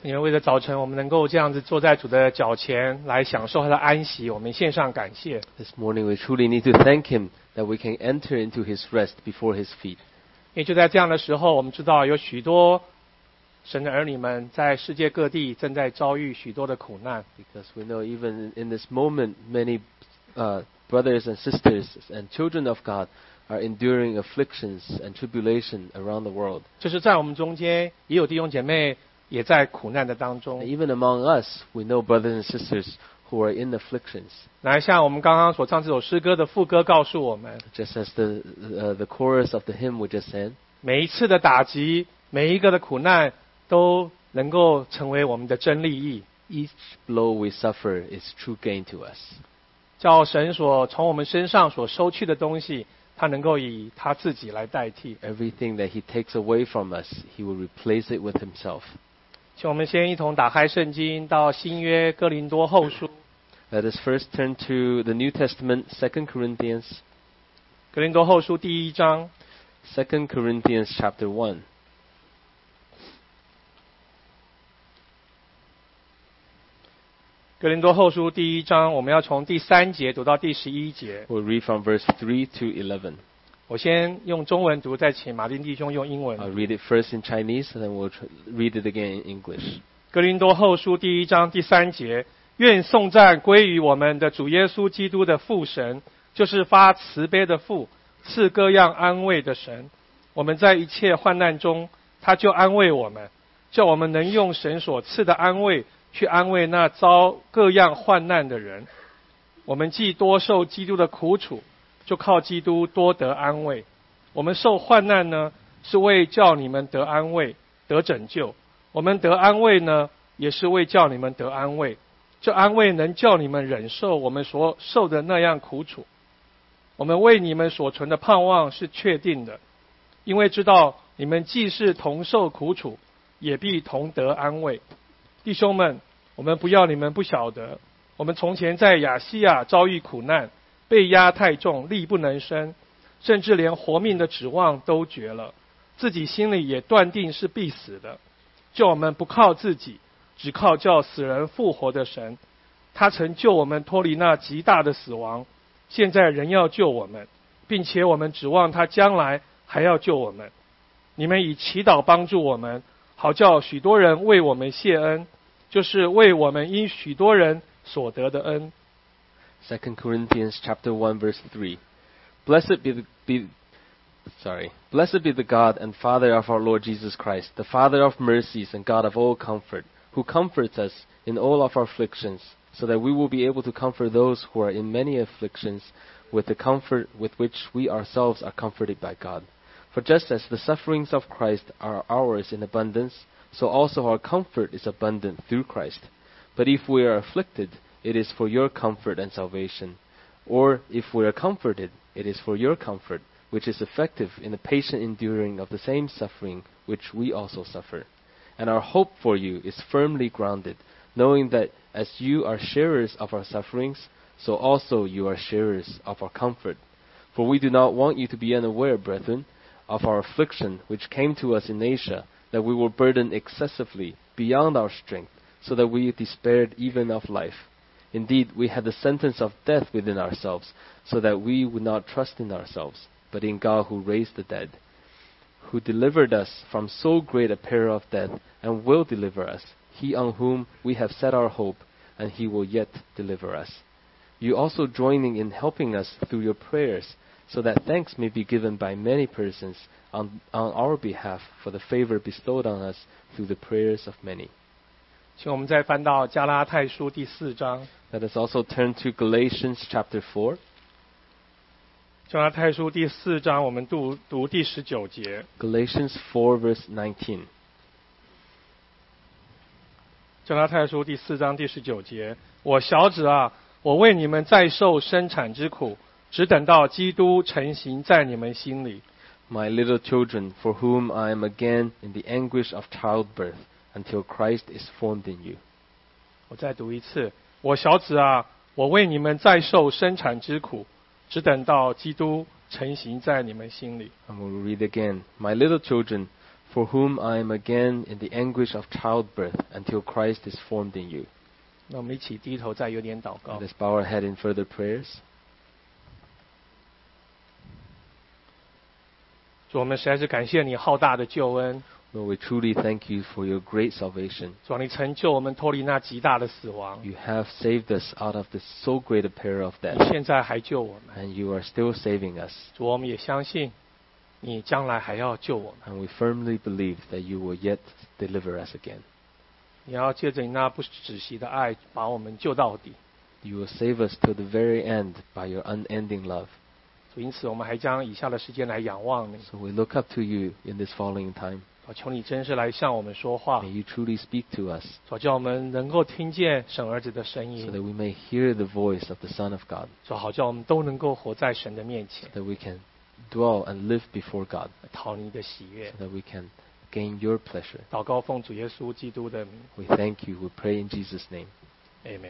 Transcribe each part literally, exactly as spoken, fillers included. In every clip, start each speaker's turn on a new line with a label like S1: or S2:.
S1: 因为为了早晨我们能够这样子坐在主的脚前来享受他的安息，我们献上感谢。
S2: This morning we truly need to thank Him that we can enter into His rest before His feet.
S1: 因为就在这样的时候，我们知道有许多神的儿女们在世界各地正在遭遇许多的苦难。
S2: Because we know even in this moment, many uh, brothers and sisters and children of God are enduring afflictions and tribulation around the world.
S1: 就是在我们中间也有弟兄姐妹也在苦难的当
S2: And
S1: 中。
S2: even among us, we know brothers and sisters who are in afflictions.
S1: 来，像我们刚刚所唱这首诗歌的副歌告诉我们，
S2: Just as the uh, the chorus of the hymn we just sang,
S1: 每一次的打击，每一个的苦难，都能够成为我们的真利益，
S2: each blow we suffer is true gain to us.
S1: 叫神所从我们身上所收去的东西，他能够以他自己来代替。
S2: Everything that He takes away from us, He will replace it with Himself.
S1: 请我们先一同打开圣经，到新约哥林多后书。
S2: Let us first turn to the New Testament, Second Corinthians,
S1: 哥林多后书第一章，
S2: Second Corinthians chapter one.
S1: 哥林多后书第一章，我们要从第三节读到第十一节。
S2: We'll read from verse three to eleven.
S1: 我先用中文读，再请马丁弟兄用英文
S2: I'll
S1: 读。
S2: read it first in Chinese, and then we'll tr- read it again in English.
S1: 哥林多后书第一章第三节，愿颂赞归于我们的主耶稣基督的父神，就是发慈悲的父，赐各样安慰的神。我们在一切患难中，他就安慰我们，叫我们能用神所赐的安慰去安慰那遭各样患难的人。我们既多受基督的苦楚，就靠基督多得安慰。我们受患难呢，是为叫你们得安慰，得拯救。我们得安慰呢，也是为叫你们得安慰。这安慰能叫你们忍受我们所受的那样苦楚。我们为你们所存的盼望是确定的，因为知道你们既是同受苦楚，也必同得安慰。弟兄们，我们不要你们不晓得，我们从前在亚细亚遭遇苦难，被压太重，力不能生，甚至连活命的指望都绝了，自己心里也断定是必死的。叫我们不靠自己，只靠叫死人复活的神。他曾救我们脱离那极大的死亡，现在仍要救我们，并且我们指望他将来还要救我们。你们以祈祷帮助我们，好叫许多人为我们谢恩，就是为我们因许多人所得的恩。
S2: Second Corinthians chapter one verse three. Blessed be the, be sorry. Blessed be the God and Father of our Lord Jesus Christ, the Father of mercies and God of all comfort, who comforts us in all of our afflictions, so that we will be able to comfort those who are in many afflictions with the comfort with which we ourselves are comforted by God. For just as the sufferings of Christ are ours in abundance, so also our comfort is abundant through Christ. But if we are afflicted, it is for your comfort and salvation. Or if we are comforted, it is for your comfort, which is effective in the patient enduring of the same suffering which we also suffer. And our hope for you is firmly grounded, knowing that as you are sharers of our sufferings, so also you are sharers of our comfort. For we do not want you to be unaware, brethren, of our affliction which came to us in Asia, that we were burdened excessively beyond our strength, so that we despaired even of life. Indeed, we had the sentence of death within ourselves, so that we would not trust in ourselves, but in God who raised the dead, who delivered us from so great a peril of death, and will deliver us, He on whom we have set our hope, and He will yet deliver us. You also joining in helping us through your prayers, so that thanks may be given by many persons on, on our behalf for the favor bestowed on us through the prayers of many.
S1: 请我们再翻到加拉太书第四章。
S2: Let us also turn to Galatians chapter four.
S1: 加拉太书第四章，我们读读第十九节。
S2: Galatians four verse nineteen.
S1: 加拉太书第四章第十九节，我小子啊，我为你们再受生产之苦，只等到基督成形在你们心里。
S2: My little children, for whom I am again in the anguish of childbirth, until Christ is formed in you.
S1: 我再读一次，我小子啊，我为你们再受生产之苦，只等到基督成形在你们心里。
S2: And we'll read again. My little children, For whom I am again in the anguish of childbirth until Christ is formed in you.
S1: 那我们一起低头再有点祷告。
S2: Let us bow our head in further prayers.
S1: 主，我们实在是感谢你浩大的救恩。
S2: Lord, we truly thank you for your great salvation.
S1: 主啊，你成就我们脱离那极大的死亡，
S2: You have saved us out of this so great a peril of
S1: 你
S2: death,
S1: 现在还救我们。
S2: and you are still saving us.
S1: 主，我们也相信你将来还要救我们，
S2: And we firmly believe that you will yet deliver us again.
S1: 你要借着你那不止息的爱把我们救到底。
S2: You will save us till the very end by your unending love.
S1: 主，因此我们还将以下的时间来仰望你。
S2: So we look up to you in this following time.
S1: 主，求你真是来向我们说话，
S2: May you truly speak to us
S1: 主，叫我们能够听见神儿子的声
S2: so
S1: 音，
S2: that we may hear the voice of the Son of God,
S1: 主，好叫我们都能够活在神的面前，
S2: that we can dwell and live before God,
S1: 讨你的喜悦。
S2: so that we can gain your pleasure.
S1: 祷告奉主耶稣基督的名
S2: We thank you. We pray in Jesus' name.
S1: ，Amen。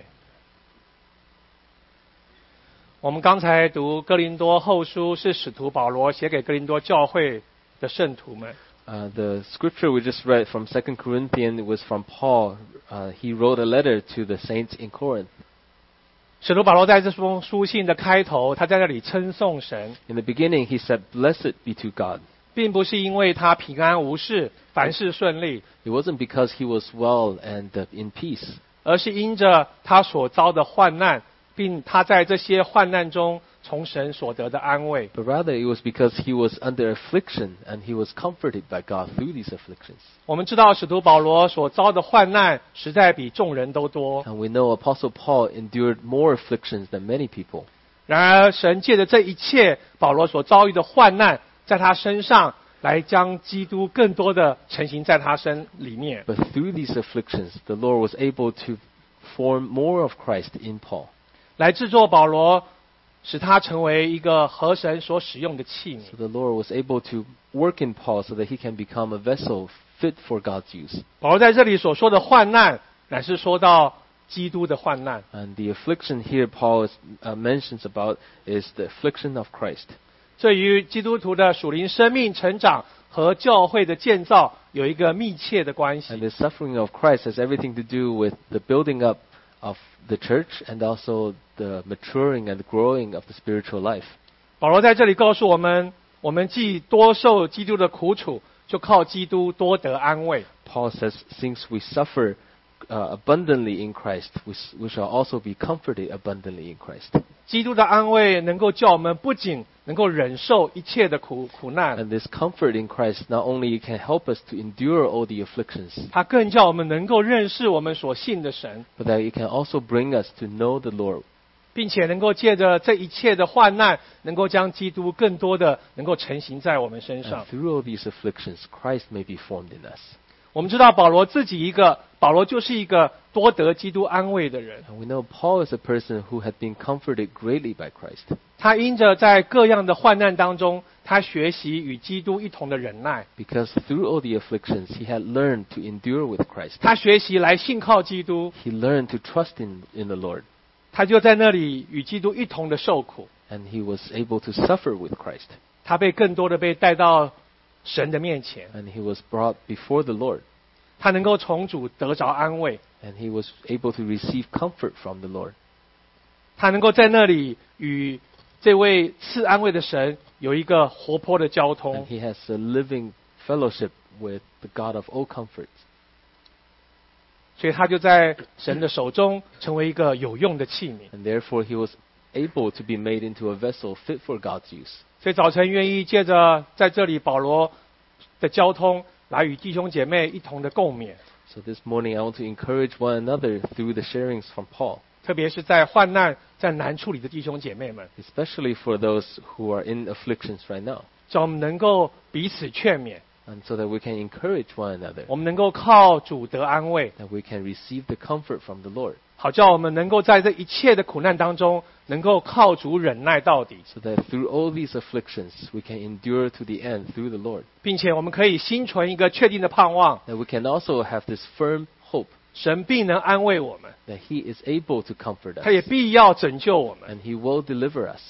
S1: 我们刚才读哥林多后书，是使徒保罗写给哥林多教会的圣徒们。
S2: Uh, the scripture we just read from Second Corinthians was from Paul. Uh, he wrote a letter to the saints in Corinth.
S1: 使徒保罗在这封书信的开头，他在那里称颂神，
S2: In the beginning, he said, "Blessed be to God."
S1: 并不是因为他平安无事、凡事顺利，
S2: It wasn't because he was well and uh, in peace,
S1: 而是因着他所遭的患难，并他在这些患难中从神所得的安慰。
S2: but rather it was because he was under affliction and he was comforted by God through these afflictions.
S1: 我们知道使徒保罗所遭的患难实在比众人都多，
S2: And we know Apostle Paul endured more afflictions than many people.
S1: 然而神借着这一切保罗所遭遇的患难，在他身上来将基督更多的成型在他身里面。
S2: But through these afflictions, the Lord was able to form more of Christ in Paul,
S1: 来制作保罗，使他成为一个合神所使用的器皿。
S2: so the Lord was able to work in Paul so that he can become a vessel fit for God's use.
S1: 保罗在这里所说的患难，乃是说到基督的患难。
S2: And the affliction here Paul is, uh, mentions about is the affliction of Christ.
S1: 这与基督徒的属灵生命成长和教会的建造有一个密切的关
S2: And
S1: 系。
S2: the suffering of Christ has everything to do with the building up of the church and also the maturing and growing of the spiritual life.
S1: 保罗在这里告诉我们，我们既多受基督的苦楚，就靠基督多得安慰。
S2: Paul says, since we suffer uh, abundantly in Christ, we, s- we shall also be comforted abundantly in Christ.
S1: 基督的安慰能够叫我们不仅能够忍受一切的苦苦难，
S2: And this comfort in Christ not only can help us to endure all the afflictions,
S1: 它更叫我们能够认识我们所信的神，
S2: but that it can also bring us to know the Lord,
S1: 并且能够借着这一切的患难，能够将基督更多的能够成型在我们身
S2: and
S1: 上。
S2: through all these afflictions, Christ may be formed in us.
S1: 我们知道保罗自己一个，保罗就是一个多得基督安慰的人。
S2: And we know Paul is a person who had been comforted greatly by Christ.
S1: 他因着在各样的患难当中，他学习与基督一同的忍耐，
S2: Because through all the afflictions, he had learned to endure with Christ.
S1: 他学习来信靠基督，
S2: He learned to trust in, in the Lord.
S1: 他就在那里与基督一同的受苦。
S2: And he was able to suffer with Christ.
S1: 他被更多的被带到神的面前，
S2: And he was brought before the Lord.
S1: 他能够从主得着安慰，
S2: And he was able to receive comfort from the Lord.
S1: 他能够在那里与这位赐安慰的神有一个活泼的交
S2: And
S1: 通。
S2: he has a living fellowship with the God of all comforts.
S1: 所以他就在神的手中成为一个有用的器皿。
S2: And therefore he was able to be made into a vessel fit for God's use.
S1: 所以早晨愿意借着在这里保罗的交通，来与弟兄姐妹一同的共勉，
S2: So this morning I want to encourage one another through the sharings from Paul,
S1: 特别是在患难、在难处理的弟兄姐妹们，
S2: especially for those who are in afflictions right now,
S1: 叫我们能够彼此劝勉，
S2: and so that we can encourage one another,
S1: 我们能够靠主得安慰，
S2: that we can receive the comfort from the Lord,
S1: 好叫我们能够在这一切的苦难当中，能够靠主忍耐到底，
S2: so that through all these afflictions we can endure to the end through the Lord,
S1: 并且我们可以心存一个确定的盼望，
S2: that we can also have this firm hope
S1: 神必能安慰我们，
S2: that He is able to comfort
S1: 他也
S2: us,
S1: 必要拯救我们。
S2: and He will deliver us.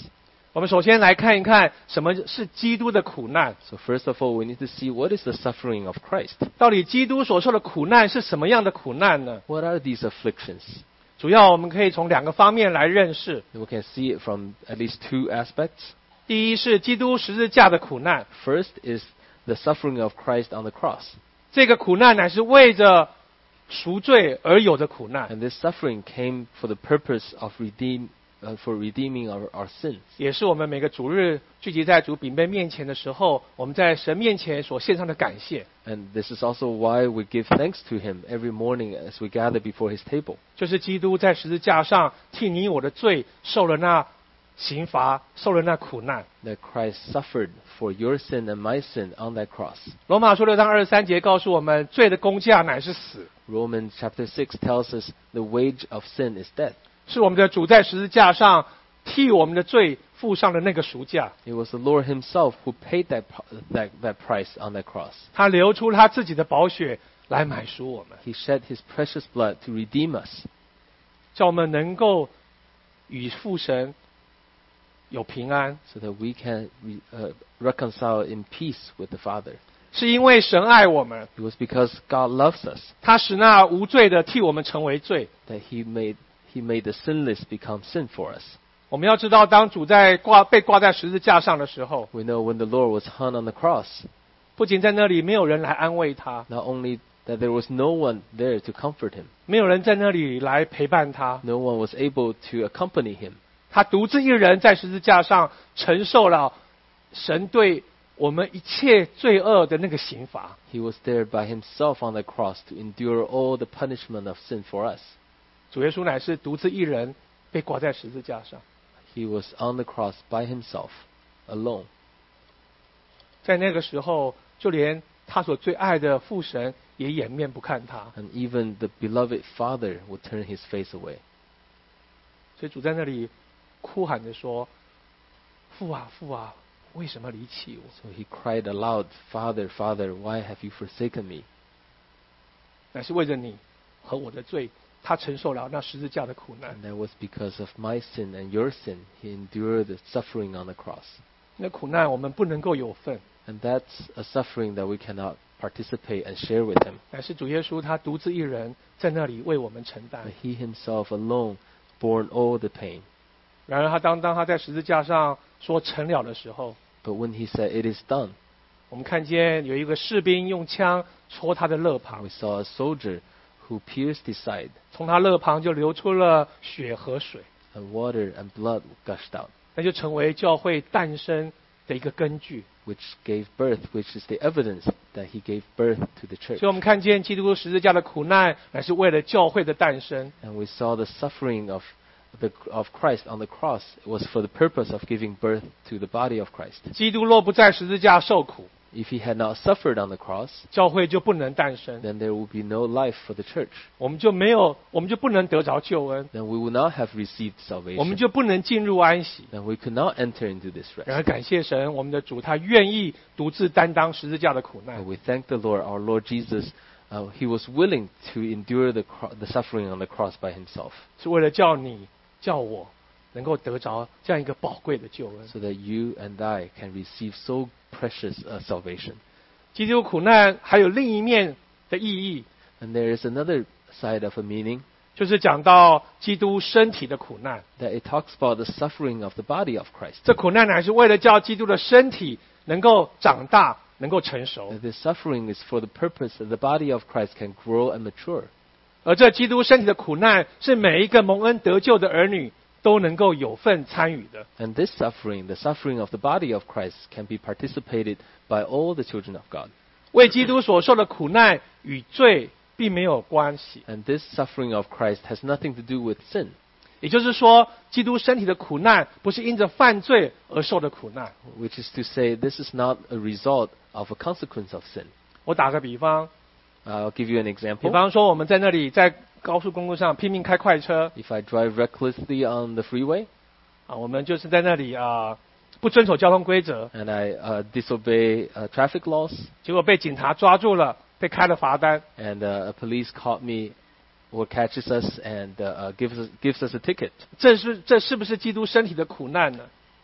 S1: 我们首先来看一看什么是基督的苦难。
S2: So first of all, we need to see what is the suffering of Christ.
S1: 到底基督所受的苦难是什么样的苦难呢？
S2: What are these afflictions?
S1: 主要我们可以从两个方面来认识。
S2: We can see it from at least two aspects.
S1: 第一是基督十字架的苦难，
S2: First is the suffering of Christ on the cross.
S1: 这个苦难乃是为着赎罪而有的苦难，
S2: And this suffering came for the purpose of redeem, uh, for redeeming our, our sins.
S1: 也是我们每个主日聚集在主饼杯面前的时候，我们在神面前所献上的感谢，
S2: And this is also why we give thanks to Him every morning as we gather before His table.
S1: 就是基督在十字架上替你我的罪受了那刑罚，受了那苦难。
S2: That Christ suffered for your sin and my sin on that cross.
S1: 罗马书六章二十三节告诉我们，罪的工价乃是死，
S2: Romans chapter six tells us the wage of sin is death.
S1: 是我们的主在十字架上替我们的罪付上的那个赎价。
S2: It was the Lord Himself who paid that, that, that price on that cross.
S1: 他流出他自己的宝血来买赎我们，
S2: He shed His precious blood to redeem us,
S1: 叫我们能够与父神有平安。
S2: so that we can re, uh, reconcile in peace with the Father.
S1: 是因为神爱我们，
S2: It was because God loves us
S1: 他使那无罪的替我们成为罪。
S2: that He made He made the sinless become sin for us.
S1: 我们要知道，当主在挂被挂在十字架上的时候，
S2: We know when the Lord was hung on the cross,
S1: 不仅在那里没有人来安慰他，
S2: not only that there was no one there to comfort Him,
S1: 没有人在那里来陪伴他，
S2: no one was able to accompany Him.
S1: 他独自一人在十字架上承受了神对我们一切罪恶的那个刑罚。
S2: He was there by Himself on the cross to endure all the punishment of sin for us.
S1: 主耶稣乃是独自一人被挂在十字架上，
S2: He was on the cross by Himself, alone.
S1: 在那个时候，就连他所最爱的父神也掩面不看他。
S2: And even the beloved Father would turn His face away.
S1: 所以主在那里哭喊着说：“父啊，父啊，为什么离弃我？”
S2: So He cried aloud, Father, Father, why have you forsaken me?
S1: 乃是为着你和我的罪，他承受了那十字架的苦难。
S2: And that was because of my sin and your sin. He endured the suffering on the cross.
S1: 那苦难我们不能够有份，
S2: And that's a suffering that we cannot participate and share with Him.
S1: 乃是主耶稣他独自一人在那里为我们承担
S2: But。He Himself alone borne all the pain.
S1: 然而他当当他在十字架上说成了的时候，
S2: But when He said, it is done,
S1: 我们看见有一个士兵用枪戳他的肋旁
S2: we，saw a soldier who pierced His side,
S1: 从他肋旁就流出了血和水，
S2: and water and blood gushed out,
S1: 那就成为教会诞生的一个根据。
S2: which gave birth, which is the evidence that He gave birth to the church.
S1: 所以我们看见基督十字架的苦难，乃是为了教会的诞生。
S2: And we saw the suffering of the, of Christ on the cross was for the purpose of giving birth to the body of Christ.
S1: 基督若不在十字架受苦，
S2: If He had not suffered on the cross,
S1: 教会就不能诞生，
S2: then there would be no life for the church.
S1: 我们就没有，我们就不能得着救恩，
S2: Then we would not have received
S1: 我们
S2: salvation.
S1: 就不能进入安息。
S2: Then we could not enter into this
S1: 然而
S2: rest.
S1: 感谢神，我们的主他愿意独自担当十字架的苦难
S2: But。we thank the Lord, our Lord Jesus. Uh, he was willing to endure the, cro- the suffering on the cross by Himself,
S1: 是为了叫你、叫我能够得着这样一个宝贵的救恩。
S2: so that you and I can receive so precious a salvation.
S1: 基督苦难还有另一面的意义，
S2: And there is another side of a meaning,
S1: 就是讲到基督身体的苦难。
S2: that it talks about the suffering of the body of Christ.
S1: 这苦难乃是为了叫基督的身体能够长大，能够成熟。
S2: That this suffering is for the purpose that the body of Christ can grow and mature.
S1: 而这基督身体的苦难，是每一个蒙恩得救的儿女都能够有份参与的。
S2: And this suffering, the suffering of the body of Christ, can be participated by all the children of God.
S1: 为基督所受的苦难与罪并没有关系，
S2: And this suffering of Christ has nothing to do with sin.
S1: 也就是说，基督身体的苦难不是因着犯罪而受的苦难。
S2: Which is to say, this is not a result of a consequence of sin.
S1: 我打个比方，
S2: I'll give you an
S1: 比
S2: example.
S1: 方说我们在那里在高速公路上拼命开快车
S2: If I drive recklessly on the freeway
S1: 啊，我们就是在那里啊不遵守交通规则，
S2: and I uh, disobey uh, traffic laws
S1: 结果被警察抓住了，被开了罚单。
S2: and uh, a police caught me or catches us and uh, uh, gives us, gives us a ticket,
S1: 这是这是不是基督身体的苦难呢？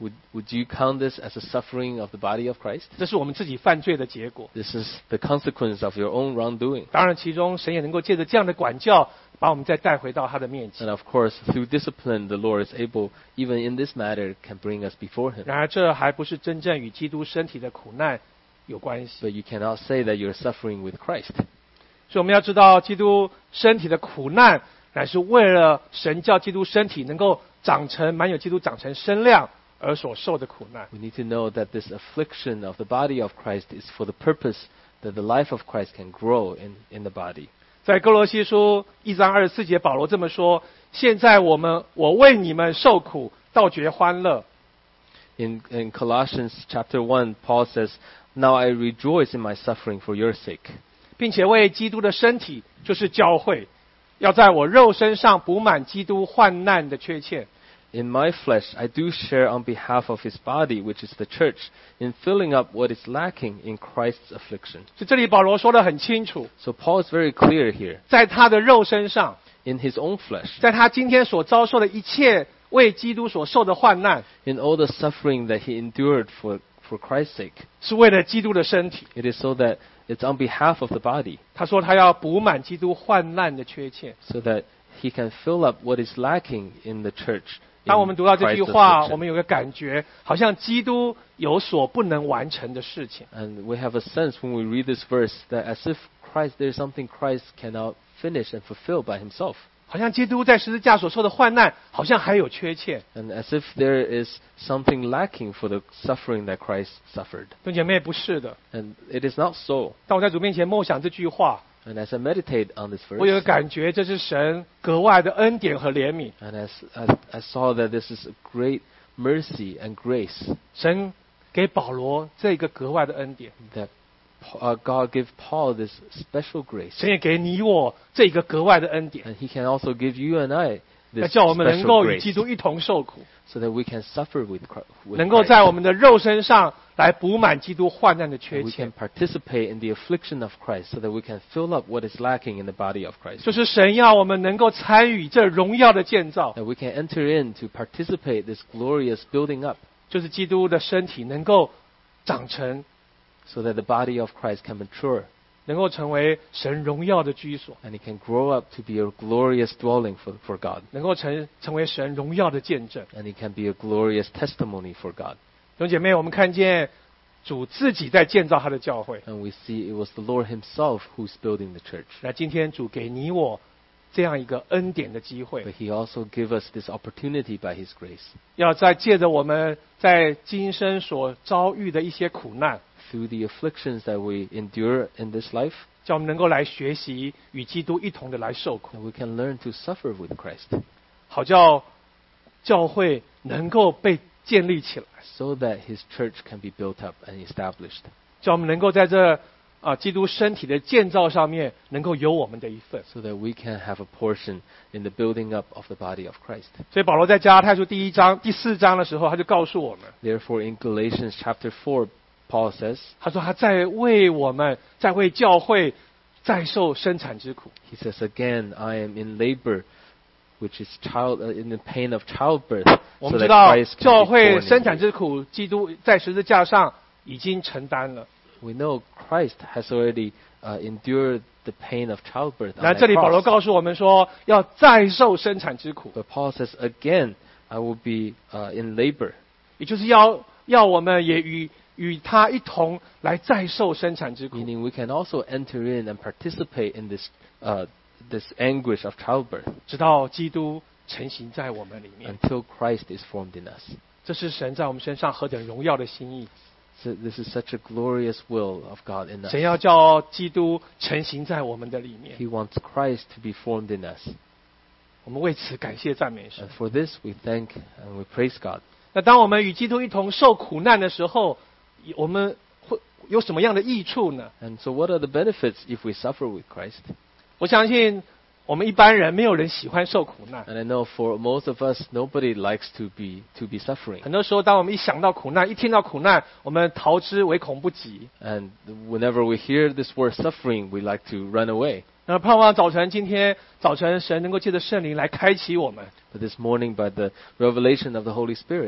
S2: Would, would you count this as a suffering of the body of Christ?
S1: 这是我们自己犯罪的结果。
S2: This is the consequence of your own wrongdoing.
S1: 当然，其中神也能够借着这样的管教，把我们再带回到他的面前。
S2: And of course, through discipline, the Lord is able, even in this matter, can bring us before Him.
S1: 然而，这还不是真正与基督身体的苦难有关系。
S2: But you cannot say that you're suffering with Christ.
S1: 所以我们要知道，基督身体的苦难，乃是为了神叫基督身体能够长成满有基督长成身量而所受的苦难。
S2: We need to know that this affliction of the body of Christ is for the purpose that the life of Christ can grow in, in the body.
S1: 在哥罗西书一章二十四节，保罗这么说：现在我们我为你们受苦，倒觉欢乐。
S2: In, in Colossians chapter one, Paul says, "Now I rejoice in my suffering for your sake."
S1: 并且为基督的身体，就是教会，要在我肉身上补满基督患难的缺欠。
S2: In my flesh, I do share on behalf of his body, which is the church, in filling up what is lacking in Christ's affliction.
S1: 所以这里保罗说得很清楚，
S2: So Paul is very clear here.
S1: 在他的肉身上，
S2: In his own flesh,
S1: 在他今天所遭受的一切为基督所受的患难，
S2: in all the suffering that he endured for, for Christ's sake,
S1: 是为了基督的身体。
S2: it is so that it's on behalf of the body,
S1: 他说他要补满基督患难的缺欠。
S2: so that he can fill up what is lacking in the church.
S1: 当我们
S2: in
S1: 读到这句
S2: Christ's
S1: 话，
S2: affliction.
S1: 我们有个感觉，好像基督有所不能完成的事情。
S2: And we have a sense when we read this verse that as if Christ, there's something Christ cannot finish and fulfill by himself.
S1: 好像基督在十字架所受的患难，好像还有缺欠。
S2: And as if there is something lacking for the suffering that Christ suffered.
S1: 弟兄姐妹，不是的。
S2: And it is not so.
S1: 当我在主面前默想这句话，
S2: And as I meditate on this
S1: 我有个
S2: verse,
S1: 感觉，这是神格外的恩典和怜悯。
S2: and as I, I saw that this is a great mercy and grace
S1: 神给保罗这个格外的恩典，
S2: that uh, God gave Paul this special grace.
S1: 神也给你我这个格外的恩典，
S2: And he can also give you and I
S1: 要
S2: this
S1: 叫我们能
S2: special
S1: 够与
S2: grace
S1: 基督一同受苦，
S2: so that we can suffer with, Chri- with
S1: 能够
S2: Christ.
S1: 在我们的肉身上来补满基督患难的缺
S2: We
S1: 欠
S2: can。participate in the affliction of Christ so that we can fill up what is lacking in the body of Christ.
S1: 就是神要我们能够参与这荣耀的建造，
S2: That we can enter in to participate this glorious building up
S1: 就是基督的身体能够长成，
S2: so that the body of Christ can mature
S1: 能够成为神荣耀的居所，
S2: and it can grow up to be a glorious dwelling for, for God.
S1: 能够成成为神荣耀的见证。
S2: And it can be a glorious testimony for God.
S1: 弟兄姐妹，我们看见主自己在建造他的教会。
S2: And we see it was the Lord himself who's building the church.
S1: 那今天主给你我这样一个恩典的机会，
S2: But he also gave us this opportunity by his grace.
S1: 要在借着我们在今生所遭遇的一些苦难，
S2: Through the afflictions that we endure in this life,
S1: 叫我们能够来学习与基督一同的来受苦，
S2: that we can learn to suffer with Christ,
S1: 好叫教会能够被建立起来，
S2: so that his church can be built up and established.
S1: 叫我们能够在这啊基督身体的建造上面能够有我们的一份。
S2: So that we can have a portion in the building up of the body of Christ.
S1: 所以保罗在加拉太书第一章第四章的时候，他就告诉我们，
S2: Therefore, in Galatians chapter four, Paul says,
S1: 他说他在为我们，在为教会，在受生产之苦。
S2: he says again, I am in labor, which is child uh, in the pain of childbirth,
S1: 我
S2: so
S1: 们知
S2: that
S1: 道
S2: Christ
S1: 教
S2: can be
S1: 会
S2: born
S1: 生
S2: in
S1: 产
S2: you.
S1: 之苦，基督在十字架上已经承担了。
S2: We know Christ has already uh, endured the pain of childbirth. On
S1: 那
S2: that
S1: 这里保罗
S2: cross.
S1: 告诉我们说，要再受生产之苦，
S2: But Paul says again, I will be uh, in labor.
S1: 也就是要要我们也与与他一同来再受生产之苦。
S2: Meaning we can also enter in and participate in this uh, this anguish of childbirth
S1: 直到基督成型在我们里面。
S2: until Christ is formed in us.
S1: 这是神在我们身上何等荣耀的心意！
S2: So this is such a glorious will of God in us.
S1: 神要叫基督成型在我们的里面，
S2: He wants Christ to be formed in us.
S1: 我们为此感谢赞美神
S2: And。for this we thank and we praise God.
S1: 那当我们与基督一同受苦难的时候，我们会有什么样的益处呢？
S2: And so what are the benefits if we suffer with Christ?
S1: 我相信我们一般人没有人喜欢受苦难。
S2: And I know for most of us, nobody likes to be to be suffering.
S1: 很多时候，当我们一想到苦难，一听到苦难，我们逃之唯恐不及。
S2: And whenever we hear this word suffering, we like to run away.
S1: 那盼望早晨今天早晨，神能够借着圣灵来开启我们，
S2: But this morning, by the revelation of the Holy Spirit,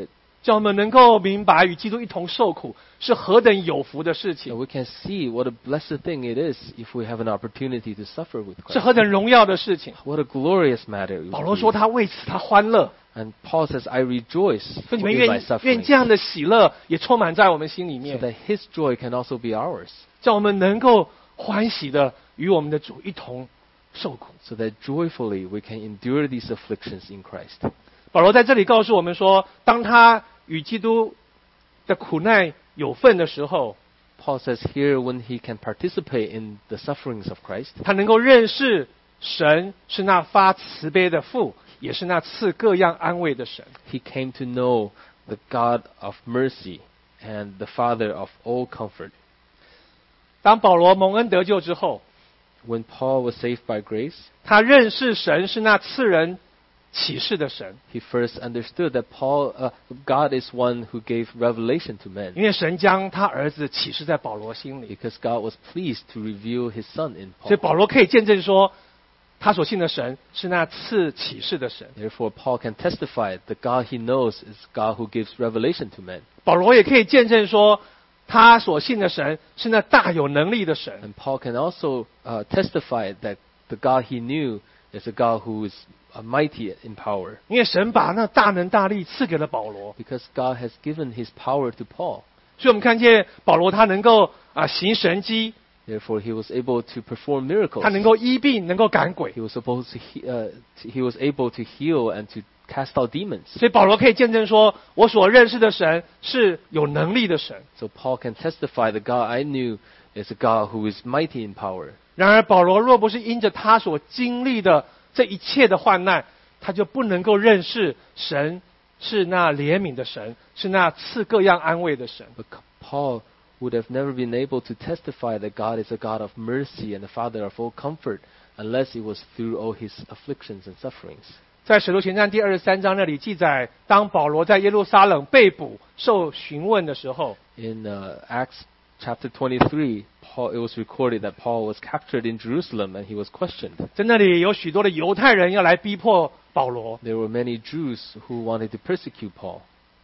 S1: 叫我们能够明白与基督一同受苦是何等有福的事
S2: So
S1: 情，
S2: we can see what a blessed thing it is if we have an opportunity to suffer with
S1: 是
S2: Christ.
S1: 何等荣耀的事情。
S2: What a glorious matter it
S1: 保
S2: would
S1: 罗说
S2: be.
S1: 他为此他欢乐，
S2: And Paul says, I rejoice
S1: 所以你
S2: in
S1: 们
S2: my
S1: 愿愿
S2: suffering,
S1: 这样的喜乐也充满在我们心里
S2: so
S1: 面，
S2: that his joy can also be ours,
S1: 叫我们能够欢喜的与我们的主一同受苦。
S2: so that joyfully we can endure these afflictions in Christ.
S1: 保罗在这里告诉我们说，当他与基督的苦难有份的时候，
S2: Paul says here when he can participate in the sufferings of Christ,
S1: 他能够认识神是那发慈悲的父，也是那赐各样安慰的神。
S2: he came to know the God of mercy and the Father of all comfort.
S1: 当保罗蒙恩得救之后，
S2: When Paul was saved by grace,
S1: 他认识神是那赐人启示的神，
S2: he first understood that Paul, uh, God is one who gave revelation to men,
S1: 因为神将他儿子启示在保罗心里，
S2: because God was pleased to reveal his Son in
S1: 所以
S2: Paul.
S1: 保罗可以见证说，他所信的神是那赐启示的神。
S2: Therefore, Paul can testify that God he knows is God who gives revelation to men.
S1: 保罗也可以见证说，他所信的神是那大有能力的神。
S2: And Paul can also uh, testify that the God he knew is a God who is uh, mighty in power,
S1: 因为神把那大能大力赐给了保罗，
S2: because God has given his power to Paul.
S1: 所以我们看见保罗他能够啊行神迹，
S2: Therefore, he was able to perform miracles.
S1: 他能够医病，能够赶鬼。
S2: He was supposed to he, uh, to- he was able to heal and to cast out demons.
S1: 所以保罗可以见证说，我所认识的神是有能力的神。
S2: So Paul can testify the God I knew is a God who is mighty in power.
S1: 然而，保罗若不是因着他所经历的这一切的患难，他就不能够认识神是那怜悯的神，是那赐各样安慰的神。
S2: But Paul would have never been able to testify that God is a God of mercy and the Father of all comfort unless it was through all his afflictions and sufferings.
S1: 在使徒行传第二十三章那里记载，当保罗在耶路撒冷被捕、受询问的时候，
S2: In uh, Acts chapter twenty-three, Paul, it was recorded that Paul was captured in Jerusalem and he was questioned.
S1: 在那里有许多的犹太人要来逼迫保罗，
S2: There were many Jews who wanted to persecute Paul,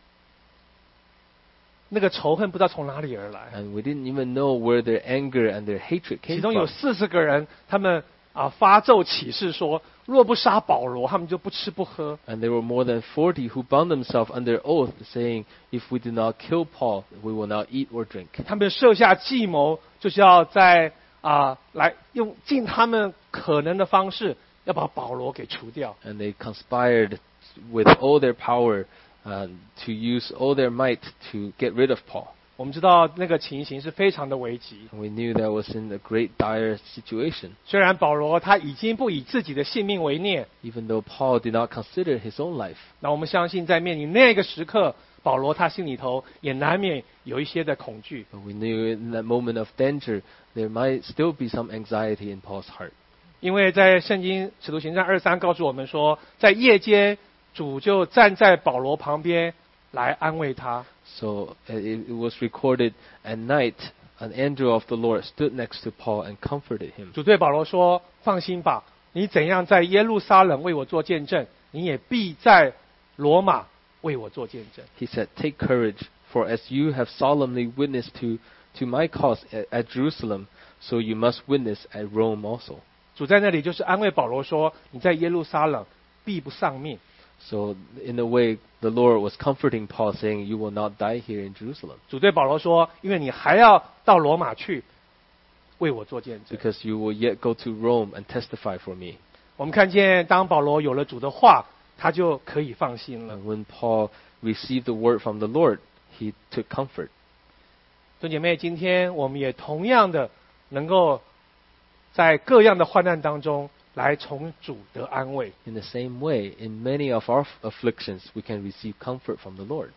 S1: 那个仇恨不知道从哪里而来。
S2: and we didn't even know where their anger and their hatred
S1: 其
S2: came
S1: 中有
S2: from.
S1: 四十个人，他们啊发咒起誓说，若不杀保罗，他们就不吃不喝。
S2: And there were more than forty who bound themselves under oath, saying, "If we do not kill Paul, we will not eat or drink."
S1: 他们设下计谋，就是要在啊来用尽他们可能的方式，要把保罗给除掉。
S2: And they conspired with all their power um, to use all their might to get rid of Paul.
S1: 我们知道那个情形是非常的危急。
S2: And we knew that was in a great dire situation.
S1: 虽然保罗他已经不以自己的性命为念，
S2: Even though Paul did not consider his own life,
S1: 那我们相信在面临那个时刻，保罗他心里头也难免有一些的恐惧。
S2: but we knew in that moment of danger, there might still be some anxiety in Paul's heart.
S1: 因为在圣经使徒行传二三告诉我们说，在夜间主就站在保罗旁边来安慰他。
S2: So uh, it, it was recorded at night, an angel of the Lord stood next to Paul and comforted him.
S1: 主对保罗说：“放心吧，你怎样在耶路撒冷为我做见证，你也必在罗马为我做见证。”
S2: He said, "Take courage, for as you have solemnly witnessed to, to my cause at, at Jerusalem, so you must witness at Rome also."
S1: 主在那里就是安慰保罗说：“你在耶路撒冷必不丧命。”
S2: So in a way, the Lord was comforting Paul, saying, "You will not die here in Jerusalem,
S1: 主对保罗说：“因为你还要到罗马去为我做见证。”
S2: because you will yet go to Rome and testify for me."
S1: 我们看见，当保罗有了主的话，他就可以放心了。
S2: And when Paul received the word from the Lord, he took comfort.
S1: 弟兄姐妹，今天我们也同样的能够在各样的患难当中来从主得安慰。
S2: In the same way, in many of our afflictions, we can receive comfort from the Lord.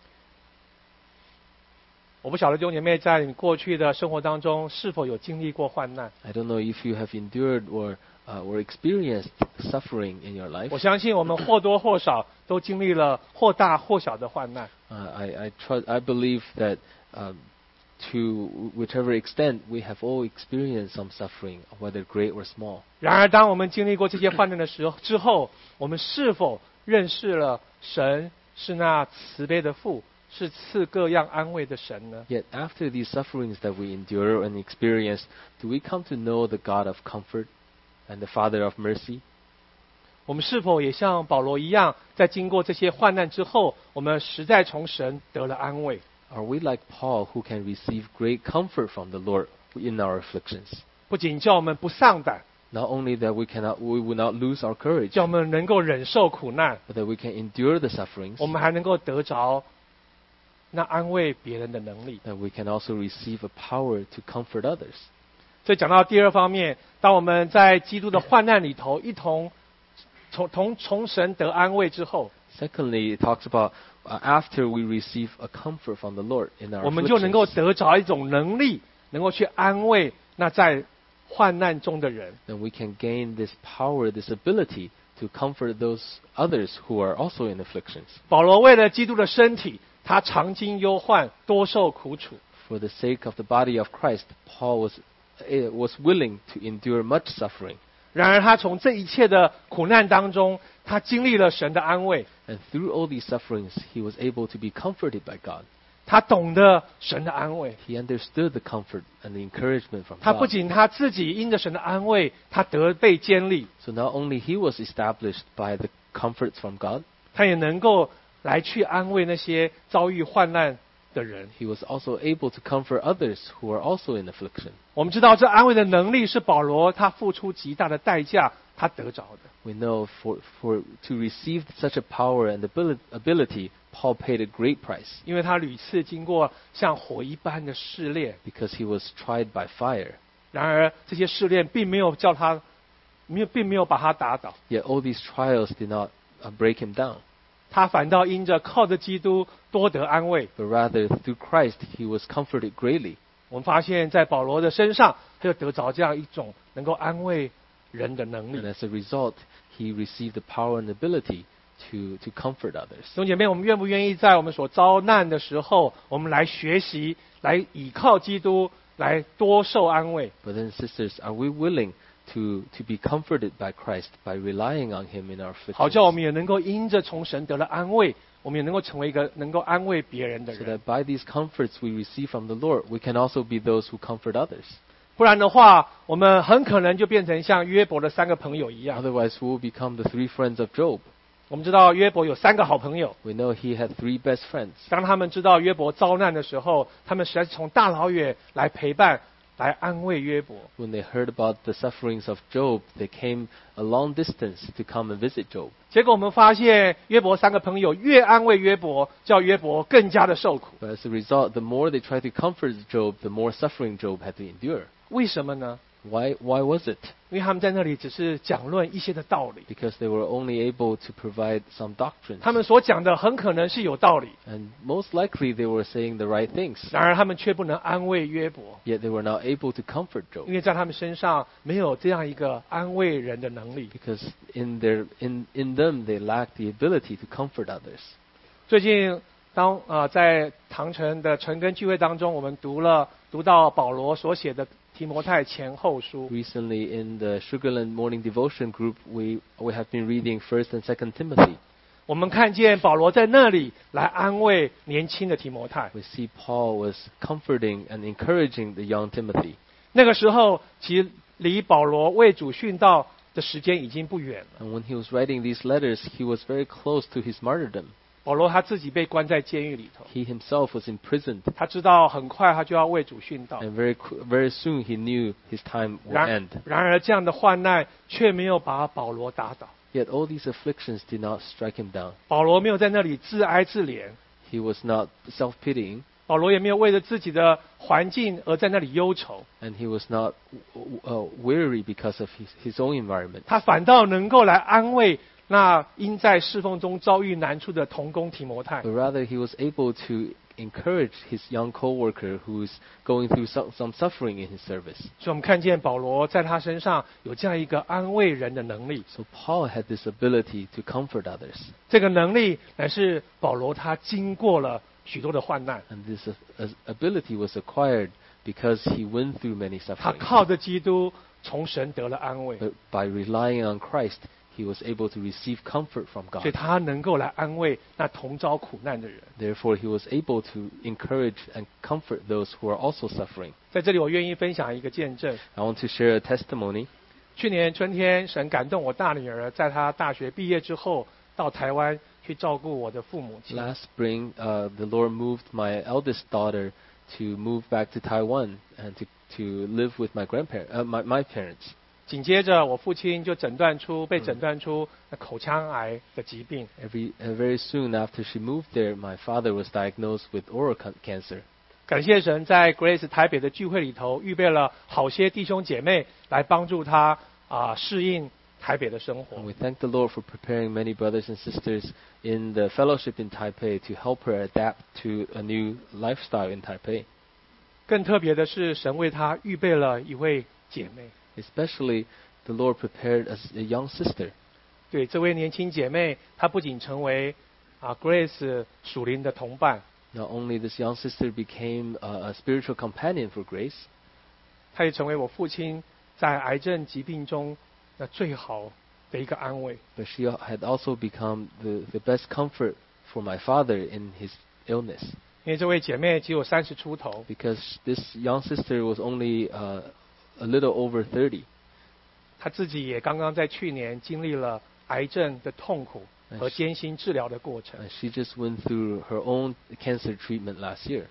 S1: 我不晓得弟兄姐妹在你过去的生活当中是否有经历过患难。
S2: I don't know if you have endured or uh, or experienced suffering in your life.
S1: 我相信我们或多或少都经历了或大或小的患难。
S2: Uh, I I, trust, I believe that um, to whichever extent we have all experienced some suffering, whether great or small.
S1: 然而，当我们经历过这些患难的时候之后，我们是否认识了神是那慈悲的父， 是赐各样安慰的神呢？
S2: Yet after these sufferings that we endure and experience, do we come to know the God of comfort and the Father of mercy?
S1: 我们是否也像保罗一样，在经过这些患难之后，我们实在从神得了安慰？
S2: Are we like Paul, who can receive great comfort from the Lord in our afflictions?
S1: 不仅叫我们不丧胆，
S2: Not only that we cannot, we will not lose our courage,
S1: 叫我们能够忍受苦难，
S2: but that we can endure the sufferings,
S1: 我们还能够得着那安慰别人的能力。
S2: that we can also receive a power to comfort others.
S1: 所以讲到第二方面，当我们在基督的患难里头一同从同从神得安慰之后，
S2: Secondly, it talks about uh, after we receive a comfort from the Lord in our
S1: 我们就能够
S2: afflictions,
S1: 得着一种能力，能够去安慰那在患难中的人。
S2: then we can gain this power, this ability to comfort those others who are also in afflictions.
S1: 保罗为了基督的身体，他常经忧患，多受苦楚。
S2: For the sake of the body of Christ, Paul was, uh, was willing to endure much suffering.
S1: 然而他从这一切的苦难当中，他经历了神的安慰，
S2: And through all these sufferings, he was able to be comforted by God.
S1: 他懂得神的安慰。
S2: He understood the comfort and the encouragement from
S1: 他不
S2: God.
S1: 仅他自己因着神的安慰，他得被坚立，
S2: So not only he was established by the comforts from God,
S1: 他也能够来去安慰那些遭遇患难的人。
S2: he was also able to comfort others who are also in affliction.
S1: 我们知道这安慰的能力是保罗他付出极大的代价，他得着的。
S2: We know for, for to receive such a power and abili- ability, Paul paid a great price
S1: 因为他屡次经过像火一般的试炼，
S2: because he was tried by fire.
S1: 然而这些试炼并没有叫他，没有并没有把他打倒，
S2: Yet all these trials did not uh, break him down,
S1: 他反倒因着靠着基督多得安慰。
S2: but rather through Christ he was comforted greatly.
S1: 我们发现，在保罗的身上，他就得着这样一种能够安慰人的能
S2: And
S1: 力。
S2: as a result, he received the power and ability to, to comfort others.
S1: 弟兄姐妹，我们愿不愿意在我们所遭难的时候，我们来学习，来倚靠基督，来多受安慰？
S2: Brothers and sisters, are we willing to, to be comforted by Christ by relying on him in our
S1: 好叫我
S2: afflictions?
S1: 们也能够因着从神得了安慰，我们也能够成为一个能够安慰别人的
S2: So
S1: 人。
S2: that by these comforts we receive from the Lord, we can also be those who comfort others.
S1: 不然的话，我们很可能就变成像约伯的三个朋友一样。
S2: Otherwise, we will become the three friends of Job.
S1: 我们知道约伯有三个好朋友，
S2: We know he had three best friends.
S1: 当他们知道约伯遭难的时候，他们实在是从大老远来陪伴，来安慰约伯。
S2: When they heard about the sufferings of Job, they came a long distance to come and visit Job.
S1: 结果我们发现，约伯三个朋友越安慰约伯，叫约伯更加的受苦。
S2: But as a result, the more they tried to comfort Job, the more suffering Job had to endure.
S1: 为什么呢？
S2: Why, why was it?
S1: 因为他们在那里只是讲论一些的道理，
S2: Because they were only able to provide some doctrines.
S1: 他们所讲的很可能是有道理，
S2: And most likely they were saying the right things.
S1: 然而他们却不能安慰约伯，
S2: Yet they were not able to comfort Job.
S1: 因为在他们身上没有这样一个安慰人的能力。
S2: Because in, their, in, in them they lacked the ability to comfort others.
S1: 最近当呃在唐城的晨更聚会当中，我们读了读到保罗所写的提摩太前后书。
S2: Recently in the Sugarland Morning Devotion group, we, we have been reading First and Second Timothy.
S1: 我们看见保罗在那里来安慰年轻的提摩太。
S2: We see Paul was comforting and encouraging the young Timothy.
S1: 那个时候，其实离保罗为主殉道的时间已经不远了。
S2: And when he was writing these letters, he was very close to his martyrdom.
S1: 保罗他自己被关在监狱里头，
S2: He himself was imprisoned.
S1: 他知道很快他就要为主殉道。
S2: And very, qu- very soon he knew his time would
S1: 然
S2: end.
S1: 然而这样的患难却没有把保罗打倒。
S2: Yet all these afflictions did not strike him down.
S1: 保罗没有在那里自哀自怜，
S2: He was not self-pitying,
S1: 保罗也没有为了自己的环境而在那里忧愁，
S2: and he was not uh, weary because of his, his own environment.
S1: 他反倒能够来安慰那因在侍奉中遭遇难处的同工提摩太。
S2: But rather he was able to encourage his young co-worker who is going through some, some suffering in his service.
S1: 所以我们看见保罗在他身上有这样一个安慰人的能力，
S2: So Paul had this ability to comfort others.
S1: 这个能力乃是保罗他经过了许多的患难，
S2: And this uh, ability was acquired because he went through many
S1: 他
S2: sufferings.
S1: 靠着基督从神得了安慰。
S2: But by relying on Christ, he was able to receive comfort from
S1: 所以
S2: God.
S1: 他能够来安慰那同遭苦难的人。
S2: Therefore, he was able to encourage and comfort those who are also suffering.
S1: 在这里，我愿意分享一个见证。
S2: I want to share a testimony.
S1: 去年春天，神感动我大女儿，在她大学毕业之后，到台湾去照顾我的父母亲。
S2: Last spring, uh, the Lord moved my eldest daughter to move back to Taiwan and to, to live with my grandparents, uh, my, my parents.
S1: 紧接着，我父亲就诊断出被诊断出口腔癌的疾病。
S2: Every, uh, very soon after she moved there, my father was diagnosed with oral can- cancer.
S1: 感谢神，在 Grace 台北的聚会里头，预备了好些弟兄姐妹来帮助他啊、适应台北的生活
S2: And。we thank the Lord for preparing many brothers and sisters in the fellowship in Taipei to help her adapt to a new lifestyle in Taipei.
S1: 更特别的是，神为他预备了一位姐妹。
S2: Especially, the Lord prepared us a young sister.
S1: 对这位年轻姐妹，她不仅成为啊 Grace 属灵的同伴，
S2: Not only this young sister became a, a spiritual companion for Grace,
S1: 她也成为我父亲在癌症疾病中的最好的一个安慰。
S2: but she had also become the, the best comfort for my father in his illness.
S1: 因为这位姐妹只有三十出头，
S2: Because this young sister was only uh, a little over thirty.
S1: 她自己也刚刚在去年经历了癌症的痛苦和艰辛治疗的过程。
S2: And she just went through her own cancer treatment last year.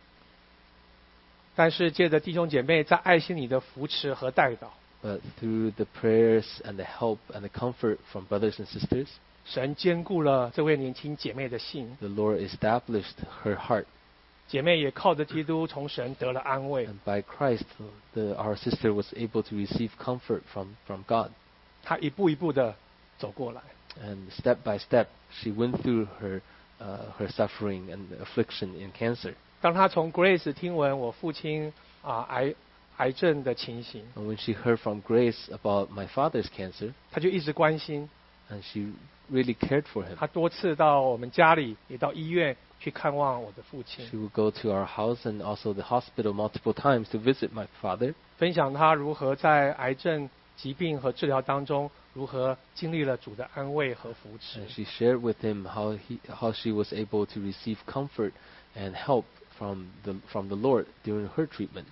S1: 但是借着弟兄姐妹在爱心里的扶持和带导，
S2: But through the prayers and the help and the comfort from brothers and sisters,
S1: 神坚固了这位年轻姐妹的心，
S2: the Lord established her heart.
S1: 姐妹也靠着基督从神得了安慰。
S2: And by Christ, the, our sister was able to receive comfort from, from God.
S1: 她一步一步的走过来。
S2: And step by step, she went through her, uh, her suffering and affliction in cancer.
S1: 当她从 Grace 听闻我父亲啊癌癌症的情形，
S2: And when she heard from Grace about my father's cancer,
S1: 她就一直关心。
S2: and she really cared for him.
S1: 她多次到我们家里，也到医院去看望我的父亲，
S2: She would go to our house and also the hospital multiple times to visit my father,
S1: 分享她如何在癌症疾病和治疗当中，如何经历了主的安慰和扶持。
S2: and she shared with him how he, how she was able to receive comfort and help from the from the Lord during her treatment.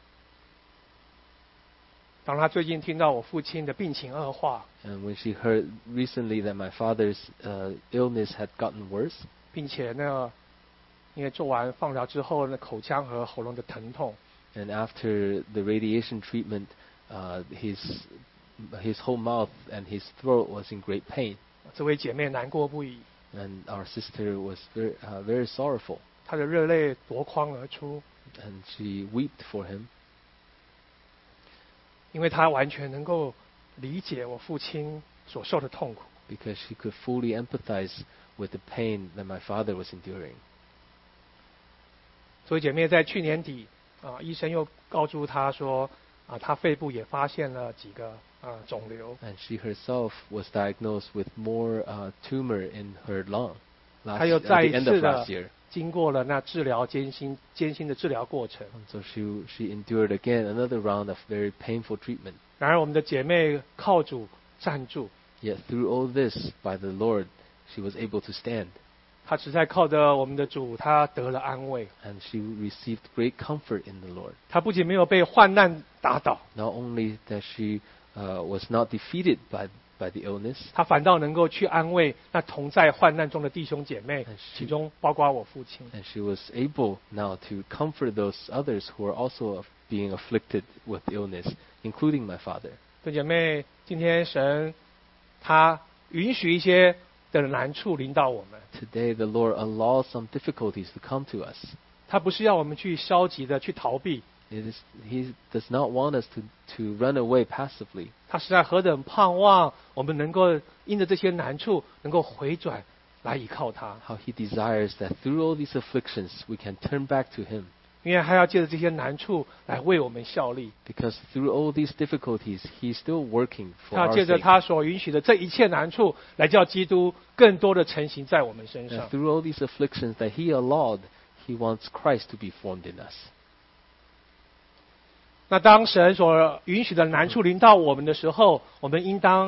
S1: 当她最近听到我父亲的病情恶化，
S2: And when she heard recently that my father's uh, illness had gotten worse,
S1: 并且呢，因为做完放疗之后呢，口腔和喉咙的疼痛，
S2: and after the radiation treatment, uh, his his whole mouth and his throat was in great pain,
S1: 这位姐妹难过不已，
S2: and our sister was very uh, very sorrowful,
S1: 她的热泪夺眶而出，
S2: and she wept for him
S1: 因为她完全能够理解我父亲所受的痛苦。
S2: because she could fully empathize with the pain that my father was enduring.
S1: 这位姐妹在去年底啊，医生又告诉她说啊，她肺部也发现了几个啊肿瘤，
S2: And she herself was diagnosed with more uh, tumor in her lung last,
S1: 她又
S2: at
S1: 再
S2: the
S1: 一
S2: end
S1: 次
S2: of
S1: 的
S2: last year.
S1: 经过了那治疗艰辛艰辛的治疗过程。
S2: And so she she endured again another round of very painful treatment.
S1: 然而我们的姐妹靠主站住，
S2: Yet through all this, by the Lord, she was able to stand,
S1: 她实在靠着我们的主，她得了安慰。
S2: and she received great comfort in the Lord.
S1: 她不仅没有被患难打倒，
S2: Not only that she uh, was not defeated by by the illness,
S1: 她反倒能够去安慰那同在患难中的弟兄姐妹，
S2: And she-
S1: 其中包括我父亲。
S2: and she was able now to comfort those others who are also being afflicted with illness, including my father.
S1: 弟兄姐妹，今天神他允许一些的难处临到我们，
S2: Today, the Lord allows some difficulties to come to us.
S1: 他不是要我们去消极的去逃避，
S2: It is, he does not want us to, to run away passively.
S1: 他实在何等盼望我们能够因着这些难处，能够回转来依靠他，
S2: How he desires that through all these afflictions, we can turn back to him.
S1: 因为他要借着这些难处来为我们效力，
S2: Because through all these difficulties, he's still working
S1: 他
S2: for
S1: 要
S2: our
S1: 借着
S2: sake.
S1: 他所允许的这一切难处，来叫基督更多的成型在我们身
S2: And
S1: 上。
S2: through all these afflictions that he allowed, he wants Christ to be formed in us.
S1: 那当神所允许的难处临到我们的时候，我们应当